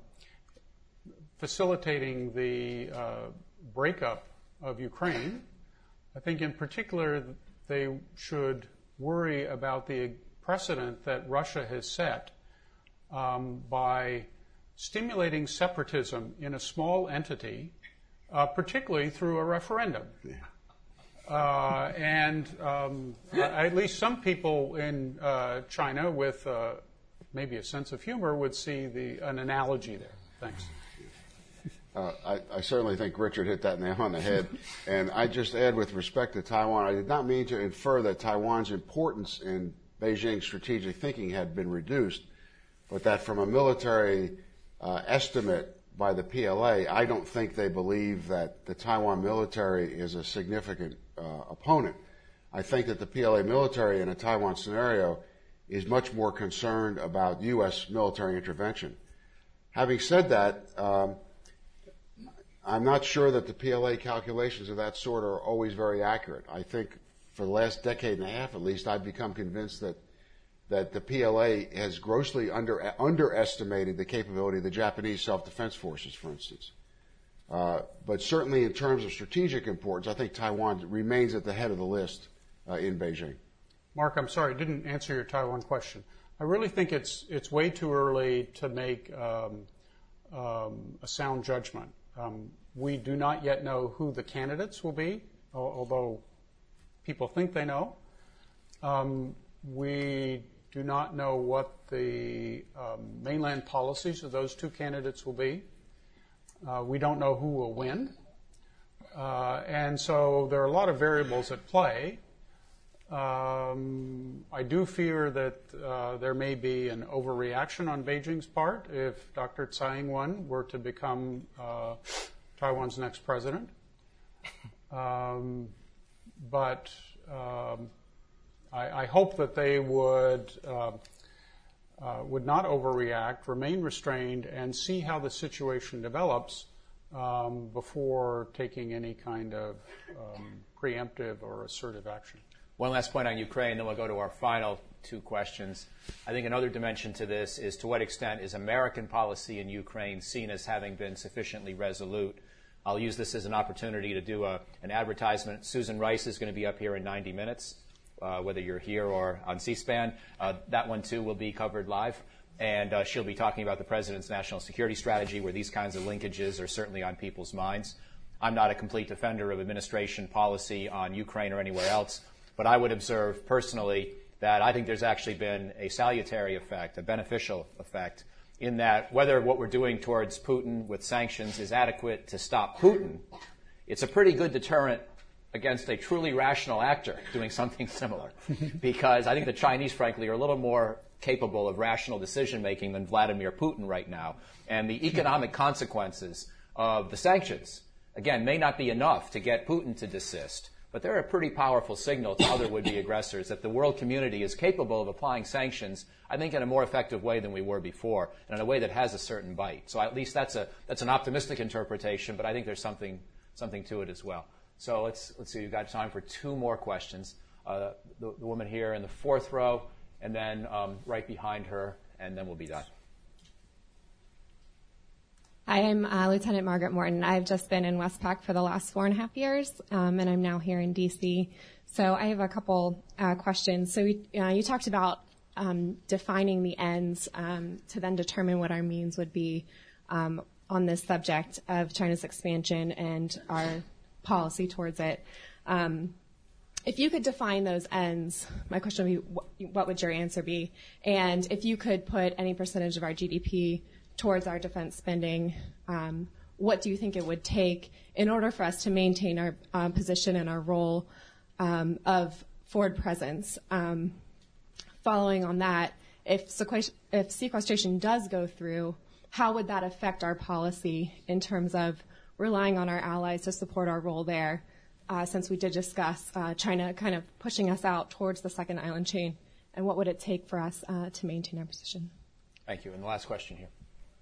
facilitating the uh, breakup of Ukraine. I think in particular they should worry about the precedent that Russia has set um, by stimulating separatism in a small entity, uh, particularly through a referendum. Yeah. Uh, and um, at least some people in uh, China with uh, maybe a sense of humor would see the, an analogy there. Thanks. Uh, I, I certainly think Richard hit that nail on the head. And I just add with respect to Taiwan, I did not mean to infer that Taiwan's importance in Beijing's strategic thinking had been reduced, but that from a military uh, estimate by the P L A, I don't think they believe that the Taiwan military is a significant uh, opponent. I think that the P L A military in a Taiwan scenario is much more concerned about U S military intervention. Having said that, um, I'm not sure that the P L A calculations of that sort are always very accurate. I think for the last decade and a half, at least, I've become convinced that that the P L A has grossly under, underestimated the capability of the Japanese self-defense forces, for instance. Uh, but certainly in terms of strategic importance, I think Taiwan remains at the head of the list uh, in Beijing. Mark, I'm sorry, I didn't answer your Taiwan question. I really think it's it's way too early to make um, um, a sound judgment. Um, we do not yet know who the candidates will be, although people think they know. Um, we do not know what the um, mainland policies of those two candidates will be. Uh, we don't know who will win. Uh, and so there are a lot of variables at play. Um, I do fear that uh, there may be an overreaction on Beijing's part if Doctor Tsai Ing-wen were to become uh, Taiwan's next president. Um, but um, I, I hope that they would uh, uh, would not overreact, remain restrained, and see how the situation develops um, before taking any kind of um, preemptive or assertive action. One last point on Ukraine, then we'll go to our final two questions. I think another dimension to this is to what extent is American policy in Ukraine seen as having been sufficiently resolute? I'll use this as an opportunity to do a, an advertisement. Susan Rice is going to be up here in ninety minutes, uh, whether you're here or on C-SPAN. Uh, that one, too, will be covered live. And uh, she'll be talking about the President's national security strategy, where these kinds of linkages are certainly on people's minds. I'm not a complete defender of administration policy on Ukraine or anywhere else, but I would observe personally that I think there's actually been a salutary effect, a beneficial effect, in that whether what we're doing towards Putin with sanctions is adequate to stop Putin, it's a pretty good deterrent against a truly rational actor doing something similar. Because I think the Chinese, frankly, are a little more capable of rational decision-making than Vladimir Putin right now. And the economic consequences of the sanctions, again, may not be enough to get Putin to desist, but they're a pretty powerful signal to other would-be aggressors that the world community is capable of applying sanctions, I think, in a more effective way than we were before, and in a way that has a certain bite. So at least that's a that's an optimistic interpretation, but I think there's something something to it as well. So let's let's see. We've got time for two more questions. Uh, the, the woman here in the fourth row, and then um, right behind her, and then we'll be done. Hi, I'm uh, Lieutenant Margaret Morton. I've just been in Westpac for the last four and a half years, um, and I'm now here in D C. So I have a couple uh, questions. So we, uh, you talked about um, defining the ends um, to then determine what our means would be um, on this subject of China's expansion and our policy towards it. Um, if you could define those ends, my question would be, what, what would your answer be? And if you could put any percentage of our G D P towards our defense spending, um, what do you think it would take in order for us to maintain our uh, position and our role um, of forward presence? Um, following on that, if sequestration, if sequestration does go through, how would that affect our policy in terms of relying on our allies to support our role there, uh, since we did discuss uh, China kind of pushing us out towards the second island chain, and what would it take for us uh, to maintain our position? Thank you. And the last question here.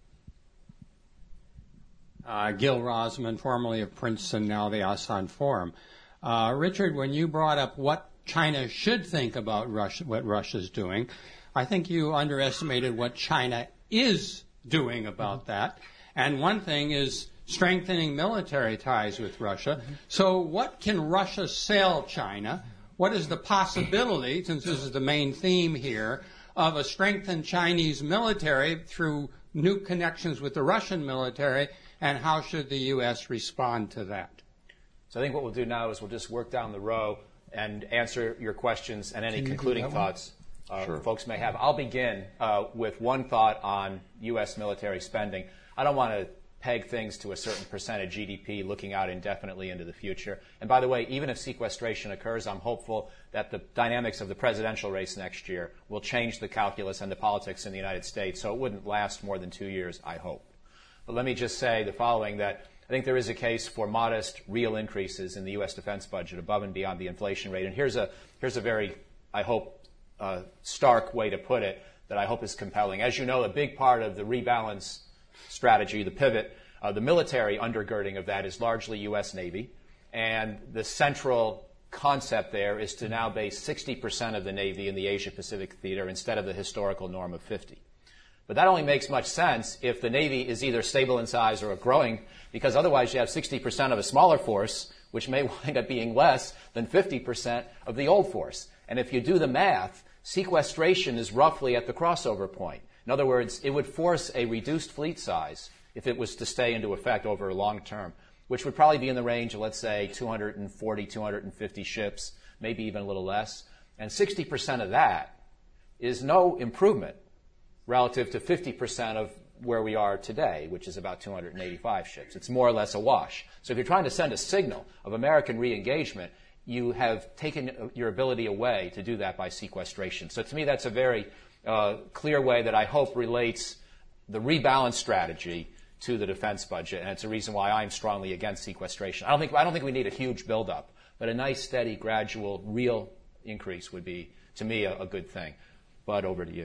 Uh, Gil Rosman, formerly of Princeton, now the Asan Forum. Uh, Richard, when you brought up what China should think about Russia, what Russia's doing, I think you underestimated what China is doing about that. And one thing is strengthening military ties with Russia. Mm-hmm. So what can Russia sell China? What is the possibility, since this is the main theme here, of a strengthened Chinese military through new connections with the Russian military, and how should the U S respond to that? So I think what we'll do now is we'll just work down the row and answer your questions and any concluding thoughts uh, sure. folks may have. I'll begin uh, with one thought on U S military spending. I don't want to peg things to a certain percent of G D P looking out indefinitely into the future. And by the way, even if sequestration occurs, I'm hopeful that the dynamics of the presidential race next year will change the calculus and the politics in the United States, so it wouldn't last more than two years, I hope. But let me just say the following, that I think there is a case for modest, real increases in the U S defense budget above and beyond the inflation rate. And here's a, here's a very, I hope, uh, stark way to put it that I hope is compelling. As you know, a big part of the rebalance strategy, the pivot, uh, the military undergirding of that is largely U S Navy. And the central concept there is to now base sixty percent of the Navy in the Asia-Pacific theater instead of the historical norm of fifty. But that only makes much sense if the Navy is either stable in size or growing, because otherwise you have sixty percent of a smaller force, which may wind up being less than fifty percent of the old force. And if you do the math, sequestration is roughly at the crossover point. In other words, it would force a reduced fleet size if it was to stay into effect over a long term, which would probably be in the range of, let's say, two hundred forty, two hundred fifty ships, maybe even a little less. And sixty percent of that is no improvement relative to fifty percent of where we are today, which is about two hundred eighty-five ships. It's more or less a wash. So if you're trying to send a signal of American re-engagement, you have taken your ability away to do that by sequestration. So to me, that's a very uh, clear way that I hope relates the rebalance strategy to the defense budget, and it's a reason why I'm strongly against sequestration. I don't think I don't think we need a huge buildup, but a nice, steady, gradual, real increase would be, to me, a, a good thing. Bud, over to you.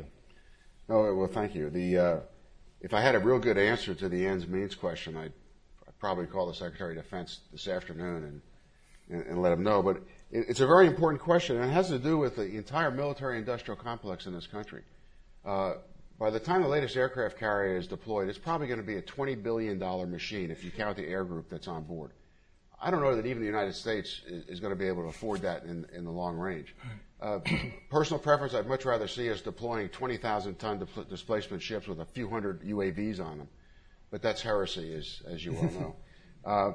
Oh, well, thank you. The, uh, if I had a real good answer to the ends means question, I'd, I'd probably call the Secretary of Defense this afternoon and, and, and let him know. But it, it's a very important question, and it has to do with the entire military-industrial complex in this country. Uh, by the time the latest aircraft carrier is deployed, it's probably going to be a twenty billion dollars machine if you count the air group that's on board. I don't know that even the United States is, is going to be able to afford that in, in the long range. Uh, personal preference, I'd much rather see us deploying twenty thousand ton di- displacement ships with a few hundred U A Vs on them. But that's heresy, as, as you all know. uh,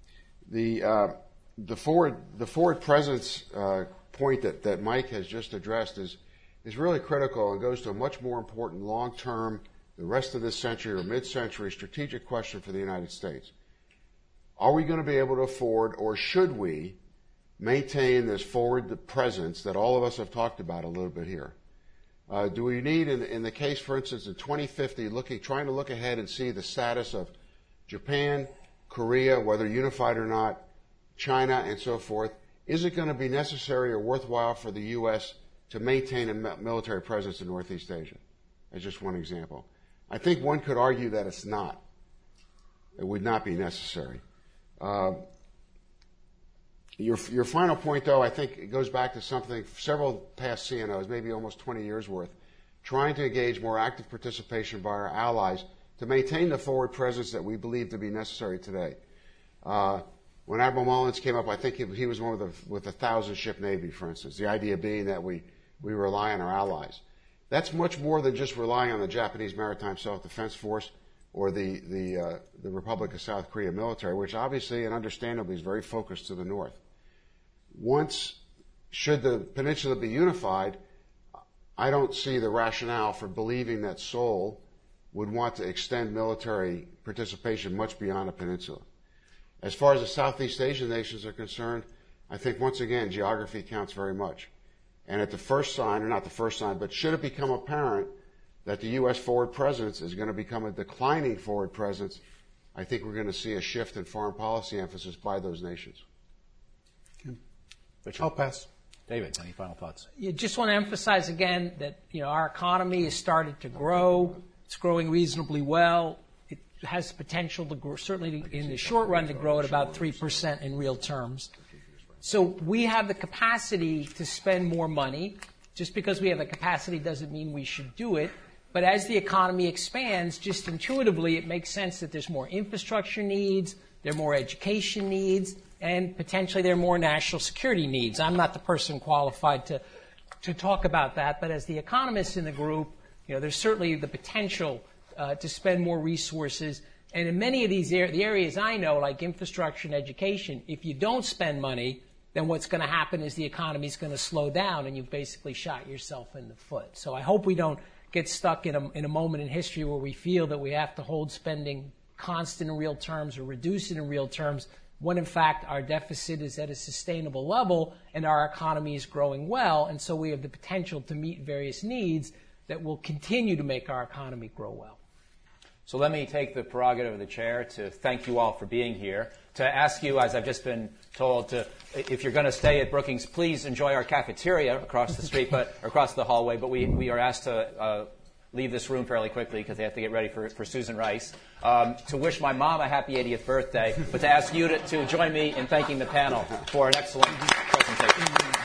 the, uh, the forward, the forward presence uh, point that, that Mike has just addressed is, is really critical and goes to a much more important long-term, the rest of this century or mid-century strategic question for the United States. Are we going to be able to afford, or should we, maintain this forward presence that all of us have talked about a little bit here? Uh, do we need, in, in the case, for instance, in twenty fifty, looking, trying to look ahead and see the status of Japan, Korea, whether unified or not, China, and so forth, is it going to be necessary or worthwhile for the U S to maintain a military presence in Northeast Asia? As just one example. I think one could argue that it's not. It would not be necessary. Uh, your, your final point, though, I think it goes back to something several past C N Os, maybe almost twenty years worth, trying to engage more active participation by our allies to maintain the forward presence that we believe to be necessary today. Uh, when Admiral Mullins came up, I think he, he was one with a, with a thousand-ship Navy, for instance, the idea being that we, we rely on our allies. That's much more than just relying on the Japanese Maritime Self-Defense Force or the the, uh, the Republic of South Korea military, which obviously and understandably is very focused to the north. Once, should the peninsula be unified, I don't see the rationale for believing that Seoul would want to extend military participation much beyond the peninsula. As far as the Southeast Asian nations are concerned, I think once again geography counts very much. And at the first sign, or not the first sign, but should it become apparent that the U S forward presence is going to become a declining forward presence, I think we're going to see a shift in foreign policy emphasis by those nations. Richard. I'll pass. David, any final thoughts? You just want to emphasize again that, you know, our economy has started to grow. It's growing reasonably well. It has the potential to grow, certainly in the short run, to grow at about three percent in real terms. So we have the capacity to spend more money. Just because we have the capacity doesn't mean we should do it. But as the economy expands, just intuitively, it makes sense that there's more infrastructure needs, there are more education needs, and potentially there are more national security needs. I'm not the person qualified to, to talk about that, but as the economists in the group, you know, there's certainly the potential uh, to spend more resources. And in many of these er- the areas I know, like infrastructure and education, if you don't spend money, then what's going to happen is the economy is going to slow down, and you've basically shot yourself in the foot. So I hope we don't get stuck in a, in a moment in history where we feel that we have to hold spending constant in real terms or reduce it in real terms, when in fact our deficit is at a sustainable level and our economy is growing well, and so we have the potential to meet various needs that will continue to make our economy grow well. So let me take the prerogative of the chair to thank you all for being here, to ask you, as I've just been told, to, if you're going to stay at Brookings, please enjoy our cafeteria across the street, but across the hallway. But we, we are asked to uh, leave this room fairly quickly because they have to get ready for, for Susan Rice. Um, to wish my mom a happy eightieth birthday, but to ask you to, to join me in thanking the panel for an excellent presentation.